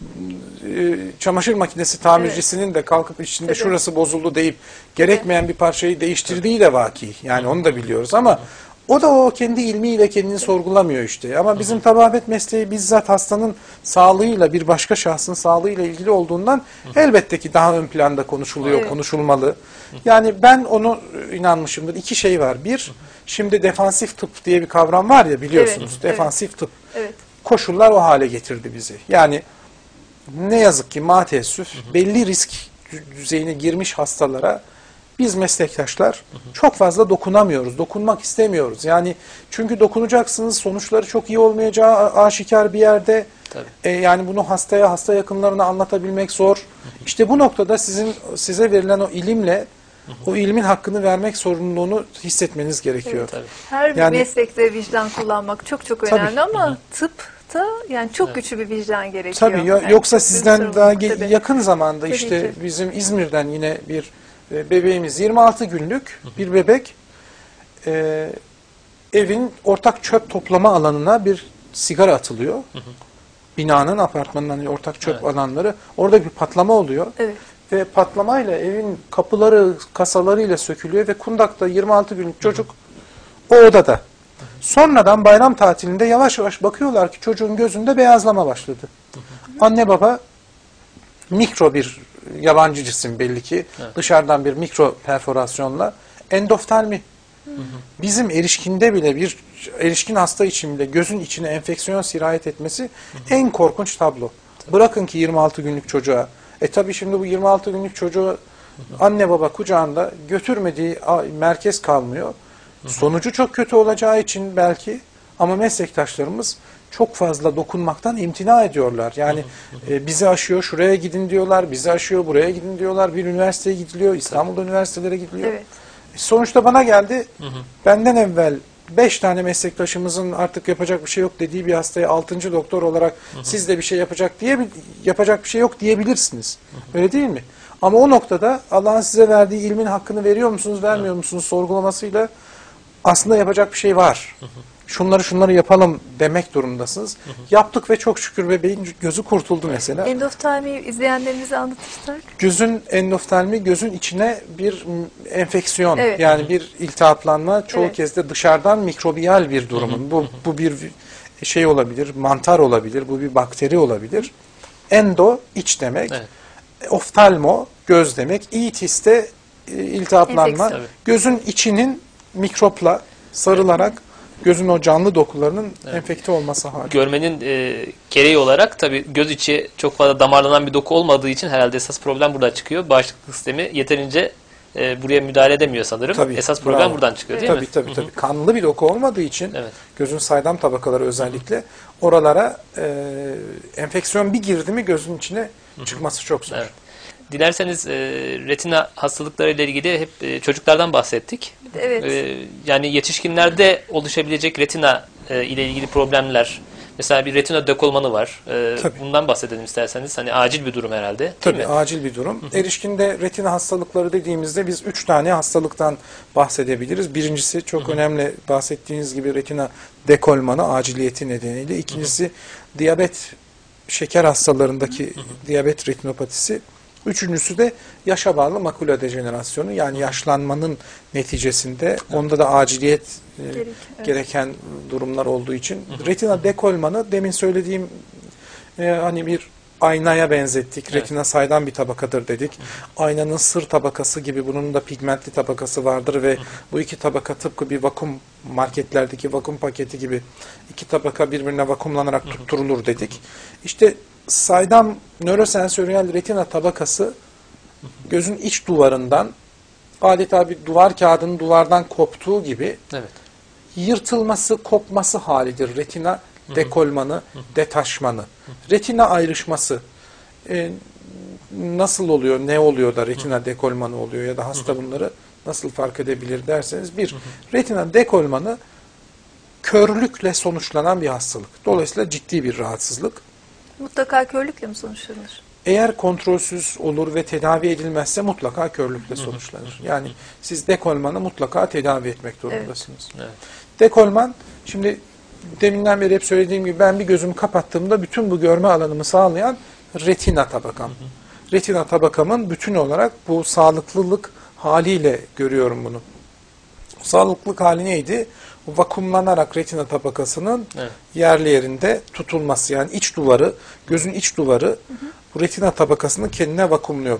çamaşır makinesi tamircisinin de kalkıp içinde şurası bozuldu deyip gerekmeyen bir parçayı değiştirdiği de vaki. Yani onu da biliyoruz ama o da o kendi ilmiyle kendini sorgulamıyor işte. Ama bizim tababet mesleği bizzat hastanın sağlığıyla, bir başka şahsın sağlığıyla ilgili olduğundan elbette ki daha ön planda konuşuluyor, konuşulmalı. Yani ben onu inanmışımdır. İki şey var. Bir, şimdi defansif tıp diye bir kavram var ya, biliyorsunuz. Defansif tıp. Koşullar o hale getirdi bizi. Yani ne yazık ki maalesef belli risk düzeyine girmiş hastalara biz meslektaşlar çok fazla dokunamıyoruz. Dokunmak istemiyoruz. Yani çünkü dokunacaksınız, sonuçları çok iyi olmayacağı aşikar bir yerde. Yani bunu hastaya, hasta yakınlarına anlatabilmek zor. İşte bu noktada size verilen o ilimle o ilmin hakkını vermek sorumluluğunu hissetmeniz gerekiyor. Her bir meslekte vicdan kullanmak çok çok önemli ama tıpta yani çok güçlü bir vicdan gerekiyor. Tabii yani yoksa sizden daha yakın zamanda Tabii işte ki. bizim İzmir'den yine bir bebeğimiz, 26 günlük bir bebek, evin ortak çöp toplama alanına bir sigara atılıyor. Binanın, apartmanın hani ortak çöp alanları, orada bir patlama oluyor. Ve patlamayla evin kapıları, kasalarıyla sökülüyor ve kundakta 26 günlük çocuk o odada. Sonradan bayram tatilinde yavaş yavaş bakıyorlar ki çocuğun gözünde beyazlama başladı. Anne baba mikro bir yabancı cisim belli ki, dışarıdan bir mikro perforasyonla endoftalmi. Bizim erişkinde bile, bir erişkin hasta için bile gözün içine enfeksiyon sirayet etmesi en korkunç tablo. Bırakın ki 26 günlük çocuğa. Tabii şimdi bu 26 günlük çocuğu anne baba kucağında götürmediği merkez kalmıyor. Sonucu çok kötü olacağı için belki, ama meslektaşlarımız çok fazla dokunmaktan imtina ediyorlar. Yani bizi aşıyor, şuraya gidin diyorlar, bizi aşıyor, buraya gidin diyorlar. Bir üniversiteye gidiliyor, İstanbul'da üniversitelere gidiliyor. Sonuçta bana geldi, benden evvel 5 tane meslektaşımızın artık yapacak bir şey yok dediği bir hastaya 6. doktor olarak siz de bir şey yapacak bir şey yok diyebilirsiniz. Öyle değil mi? Ama o noktada Allah'ın size verdiği ilmin hakkını veriyor musunuz, vermiyor musunuz sorgulamasıyla aslında yapacak bir şey var. Şunları yapalım demek durumundasınız. Yaptık ve çok şükür bebeğin gözü kurtuldu mesela. Endoftalmi izleyenlerimize anlatırsak. Gözün endoftalmi, gözün içine bir enfeksiyon, yani bir iltihaplanma, çoğu kez de dışarıdan mikrobiyal bir durumun. Bu bir şey olabilir, mantar olabilir, bu bir bakteri olabilir. Endo, iç demek. Oftalmo, göz demek. İtis de iltihaplanma. Gözün içinin mikropla sarılarak gözün o canlı dokularının enfekte olması hali. Görmenin gereği olarak tabii göz içi çok fazla damarlanan bir doku olmadığı için herhalde esas problem burada çıkıyor. Bağışıklık sistemi yeterince buraya müdahale edemiyor sanırım. Tabii, esas problem buradan çıkıyor değil mi? Tabii. Kanlı bir doku olmadığı için gözün saydam tabakaları özellikle oralara enfeksiyon bir girdi mi gözün içine çıkması çok zor. Dilerseniz retina hastalıkları ile ilgili hep çocuklardan bahsettik. Yani yetişkinlerde oluşabilecek retina ile ilgili problemler, mesela bir retina dekolmanı var. Bundan bahsedelim isterseniz. Hani acil bir durum herhalde. Tabii acil bir durum. Erişkinde retina hastalıkları dediğimizde biz 3 tane hastalıktan bahsedebiliriz. Birincisi çok önemli, bahsettiğiniz gibi retina dekolmanı aciliyeti nedeniyle. İkincisi diyabet, şeker hastalarındaki diyabet retinopatisi. Üçüncüsü de yaşa bağlı makula dejenerasyonu, yani yaşlanmanın neticesinde onda da aciliyet gereken durumlar olduğu için retina dekolmanı demin söylediğim hani bir aynaya benzettik. Evet. Retina saydam bir tabakadır dedik. Aynanın sır tabakası gibi bunun da pigmentli tabakası vardır ve bu iki tabaka tıpkı bir vakum, marketlerdeki vakum paketi gibi iki tabaka birbirine vakumlanarak tutturulur dedik. İşte saydam nörosensöriyel retina tabakası gözün iç duvarından, adeta bir duvar kağıdının duvardan koptuğu gibi Evet. yırtılması, kopması halidir retina dekolmanı, detaşmanı. Retina ayrışması nasıl oluyor, ne oluyor da retina dekolmanı oluyor ya da hasta bunları nasıl fark edebilir derseniz, bir, retina dekolmanı körlükle sonuçlanan bir hastalık. Dolayısıyla ciddi bir rahatsızlık. Mutlaka körlükle mi sonuçlanır? Eğer kontrolsüz olur ve tedavi edilmezse mutlaka körlükle sonuçlanır. Yani siz dekolmanı mutlaka tedavi etmek durumundasınız. Evet. Dekolman, şimdi deminden beri hep söylediğim gibi ben bir gözümü kapattığımda bütün bu görme alanımı sağlayan retina tabakam. Retina tabakamın bütün olarak bu sağlıklılık haliyle görüyorum bunu. Sağlıklılık hali neydi? Vakumlanarak retina tabakasının yerli yerinde tutulması. Yani iç duvarı, gözün iç duvarı bu retina tabakasını kendine vakumluyor.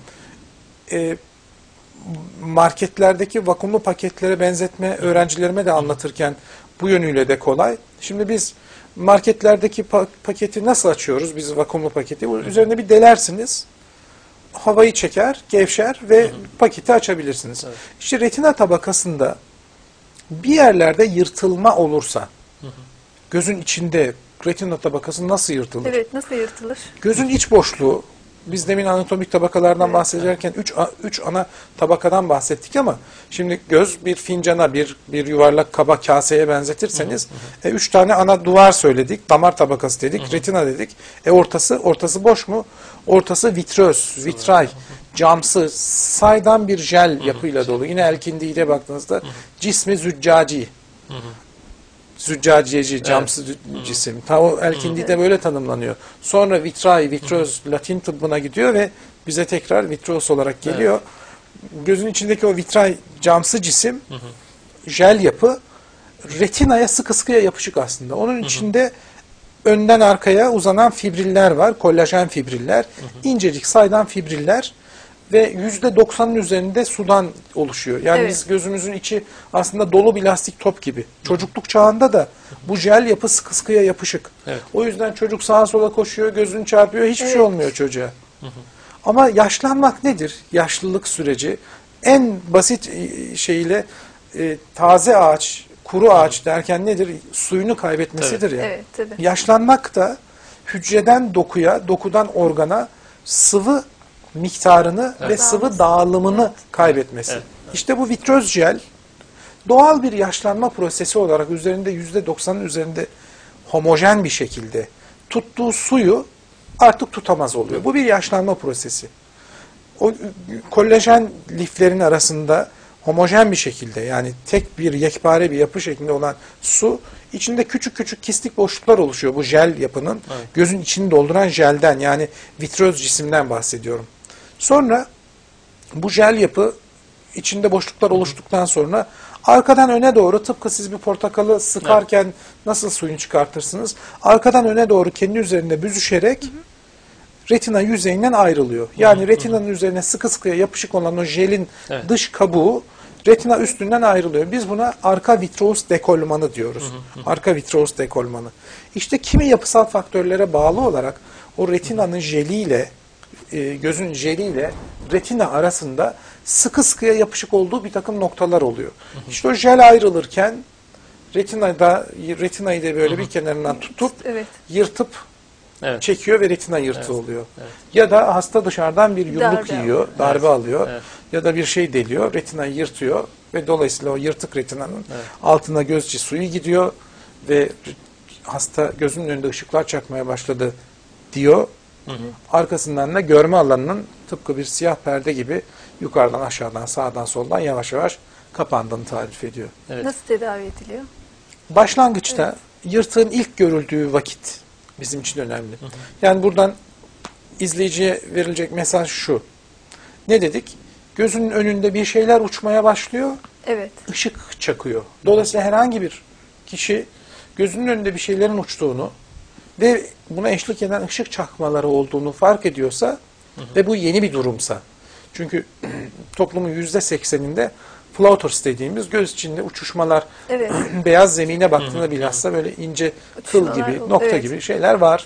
Marketlerdeki vakumlu paketlere benzetme öğrencilerime de anlatırken bu yönüyle de kolay. Şimdi biz marketlerdeki paketi nasıl açıyoruz? Biz vakumlu paketi. Üzerine bir delersiniz. Havayı çeker, gevşer ve paketi açabilirsiniz. Evet. İşte retina tabakasında bir yerlerde yırtılma olursa, gözün içinde retina tabakası nasıl yırtılır? Evet, nasıl yırtılır? Gözün iç boşluğu, biz demin anatomik tabakalardan bahsederken üç ana tabakadan bahsettik ama şimdi göz bir fincana, bir yuvarlak kaba kaseye benzetirseniz 3 tane ana duvar söyledik. Damar tabakası dedik, retina dedik. Ortası boş mu? Ortası vitröz, vitray, camsı, saydam bir jel yapıyla dolu. Yine Elkindi'ye baktığınızda cismi züccaci. Züccaciyeci, camsı cisim. Ta o Elkindi'de böyle tanımlanıyor. Sonra vitray, vitröz, Latin tıbbına gidiyor ve bize tekrar vitreous olarak geliyor. Gözün içindeki o vitray, camsı cisim, jel yapı, retinaya sıkı sıkıya yapışık aslında. Onun içinde önden arkaya uzanan fibriller var, kollajen fibriller, incecik saydam fibriller ve %90'ın üzerinde sudan oluşuyor. Yani biz gözümüzün içi aslında dolu bir lastik top gibi. Çocukluk çağında da bu jel yapı sıkı sıkıya yapışık. Evet. O yüzden çocuk sağa sola koşuyor, gözünü çarpıyor, hiçbir şey olmuyor çocuğa. Ama yaşlanmak nedir? Yaşlılık süreci en basit şeyle taze ağaç, kuru ağaç derken nedir? Suyunu kaybetmesidir ya. Evet, tabii. Yaşlanmak da hücreden dokuya, dokudan organa sıvı miktarını ve sıvı dağılımını kaybetmesi. İşte bu vitröz jel doğal bir yaşlanma prosesi olarak üzerinde %90'ın üzerinde homojen bir şekilde tuttuğu suyu artık tutamaz oluyor. Bu bir yaşlanma prosesi. O kollajen liflerin arasında homojen bir şekilde, yani tek bir yekpare bir yapı şeklinde olan su, içinde küçük küçük kistik boşluklar oluşuyor bu jel yapının. Gözün içini dolduran jelden, yani vitröz cisimden bahsediyorum. Sonra bu jel yapı içinde boşluklar oluştuktan sonra arkadan öne doğru, tıpkı siz bir portakalı sıkarken nasıl suyunu çıkartırsınız, arkadan öne doğru kendi üzerinde büzüşerek retina yüzeyinden ayrılıyor. Yani retinanın üzerine sıkı sıkıya yapışık olan o jelin dış kabuğu retina üstünden ayrılıyor. Biz buna arka vitreous dekolmanı diyoruz. Arka vitreous dekolmanı. İşte kimi yapısal faktörlere bağlı olarak o retinanın jeliyle, gözün jeliyle retina arasında sıkı sıkıya yapışık olduğu bir takım noktalar oluyor. İşte o jel ayrılırken retinayı da böyle bir kenarından tutup yırtıp çekiyor ve retina yırtığı oluyor. Ya da hasta dışarıdan bir yumruk yiyor, darbe alıyor ya da bir şey deliyor, retinayı yırtıyor ve dolayısıyla o yırtık retinanın altına göz suyu gidiyor ve hasta gözünün önünde ışıklar çakmaya başladı diyor. Arkasından da görme alanının tıpkı bir siyah perde gibi yukarıdan aşağıdan sağdan soldan yavaş yavaş kapandığını tarif ediyor. Nasıl tedavi ediliyor? Başlangıçta yırtığın ilk görüldüğü vakit bizim için önemli. Yani buradan izleyiciye verilecek mesaj şu. Ne dedik? Gözünün önünde bir şeyler uçmaya başlıyor, Evet. ışık çakıyor. Dolayısıyla herhangi bir kişi gözünün önünde bir şeylerin uçtuğunu ve buna eşlik eden ışık çakmaları olduğunu fark ediyorsa ve bu yeni bir durumsa. Çünkü toplumun %80'inde floaters dediğimiz göz içinde uçuşmalar, Evet. beyaz zemine baktığında bilhassa böyle ince kıl Uçuşmalar gibi, olur, nokta evet. gibi şeyler var.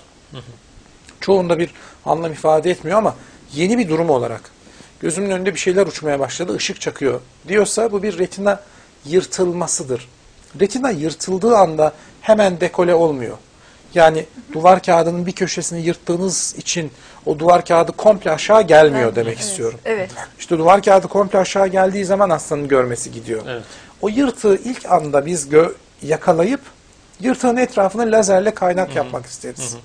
Çoğunda bir anlam ifade etmiyor ama yeni bir durum olarak gözümün önünde bir şeyler uçmaya başladı, ışık çakıyor diyorsa bu bir retina yırtılmasıdır. Retina yırtıldığı anda hemen dekole olmuyor. Yani duvar kağıdının bir köşesini yırttığınız için o duvar kağıdı komple aşağı gelmiyor demek Evet. istiyorum. Evet. İşte duvar kağıdı komple aşağı geldiği zaman hastanın görmesi gidiyor. Evet. O yırtığı ilk anda biz yakalayıp yırtığın etrafını lazerle kaynak yapmak isteriz.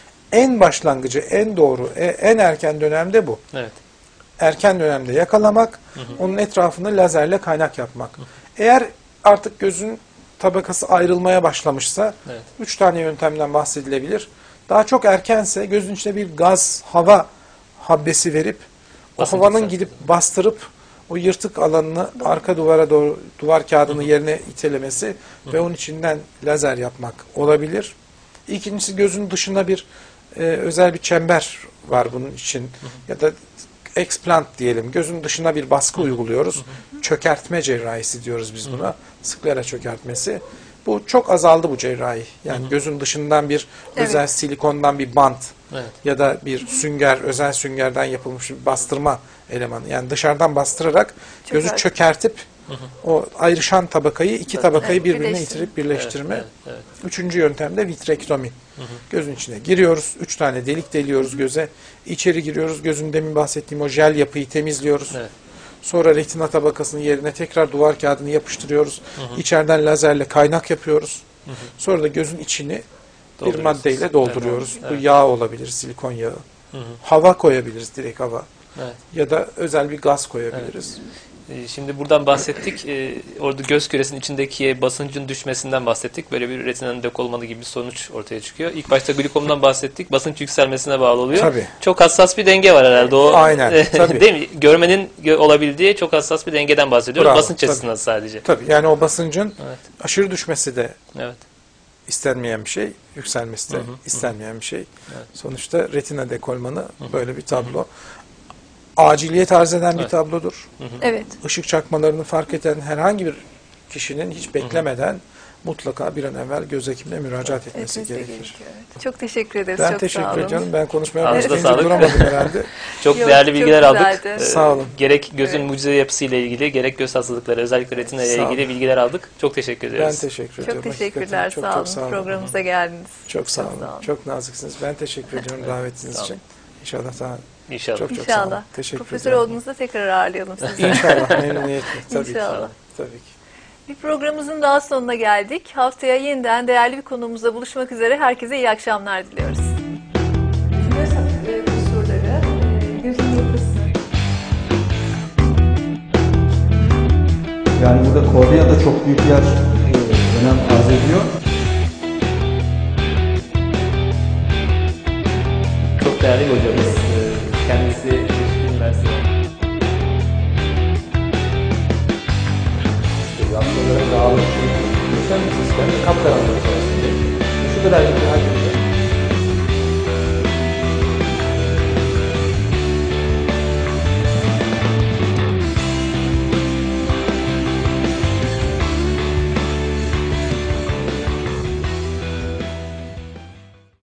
En başlangıcı, en doğru, en erken dönemde bu. Evet. Erken dönemde yakalamak, onun etrafını lazerle kaynak yapmak. Eğer artık gözün tabakası ayrılmaya başlamışsa, Evet. 3 tane yöntemden bahsedilebilir. Daha çok erkense gözün içine bir gaz, hava habbesi verip, o Basınç havanın yükseltme. gidip bastırıp, o yırtık alanını arka duvara doğru, duvar kağıdını yerine itelemesi ve onun içinden lazer yapmak olabilir. İkincisi gözün dışına bir özel bir çember var bunun için ya da explant diyelim. Gözün dışına bir baskı uyguluyoruz. Çökertme cerrahisi diyoruz biz buna. Sklera çökertmesi. Bu çok azaldı bu cerrahi. Yani gözün dışından bir özel Evet. silikondan bir bant Evet. ya da bir sünger, özel süngerden yapılmış bir bastırma elemanı. Yani dışarıdan bastırarak gözü Çökert. çökertip o ayrışan tabakayı, iki tabakayı Evet, birbirine birleştirme. itirip birleştirme. Evet, evet. Üçüncü yöntem de vitrektomi. Gözün içine giriyoruz. 3 tane delik deliyoruz göze. İçeri giriyoruz. Gözün demin bahsettiğim o jel yapıyı temizliyoruz. Evet. Sonra retina tabakasının yerine tekrar duvar kağıdını yapıştırıyoruz. İçeriden lazerle kaynak yapıyoruz. Sonra da gözün içini bir Dolduruyoruz. maddeyle dolduruyoruz. Evet. Bu yağ olabilir, silikon yağı. Hava koyabiliriz, direkt hava. Evet. Ya da özel bir gaz koyabiliriz. Şimdi buradan bahsettik. Orada göz küresinin içindeki basıncın düşmesinden bahsettik. Böyle bir retinanın dök olmalı gibi bir sonuç ortaya çıkıyor. İlk başta glikomdan bahsettik. Basınç yükselmesine bağlı oluyor. Tabii. Çok hassas bir denge var herhalde. O, Aynen, tabii. Değil mi? Görmenin olabildiği çok hassas bir dengeden bahsediyoruz. Bravo, Basınç tabii. açısından sadece. Tabii yani o basıncın Evet. aşırı düşmesi de Evet. istenmeyen bir şey, yükselmesi de istenmeyen bir şey. Evet. Sonuçta retina dekolmanı böyle bir tablo. Aciliyet arz eden bir Evet. tablodur. Evet. Işık çakmalarını fark eden herhangi bir kişinin hiç beklemeden mutlaka bir an evvel göz hekimine müracaat etmesi Etmesi gerekir. gerekiyor. Evet. Çok teşekkür ederiz. Ben çok sağ teşekkür olun. ediyorum. Ben konuşmaya Ağzınıza başlayınca sağlık. duramadım herhalde. Çok Yok, değerli çok bilgiler aldık. güzeldi. Sağ olun. Gerek gözün Evet. mucize yapısıyla ilgili, gerek göz hastalıkları, özellikle retina ile Sağ olun. ilgili bilgiler aldık. Çok teşekkür Ben ediyoruz. teşekkür ediyorum. Çok teşekkürler. Hakikaten Sağ olun. Çok sağ olun. Programımıza geldiniz. Çok sağ Çok olun. sağ olun. Çok naziksiniz. Ben teşekkür ediyorum davetiniz sağ olun. için. İnşallah daha İnşallah. çok sağ olun. İnşallah. Teşekkür Profesör ederim. olduğunuzda tekrar ağırlayalım sizi. İnşallah memnuniyetle. Tabii İnşallah. ki. Tabii ki. Bir programımızın daha sonuna geldik. Haftaya yeniden değerli bir konuğumuzla buluşmak üzere. Herkese iyi akşamlar diliyoruz. Göz kusurları, gözün yapısı. Yani burada kornea da çok büyük yer önem arz ediyor. Çok değerli bir hocamız. Kendisi Beşiktaş Üniversitesi. Yanlara dağılmış bir sistem kapkaranlık içerisinde. Şu kadarcık bir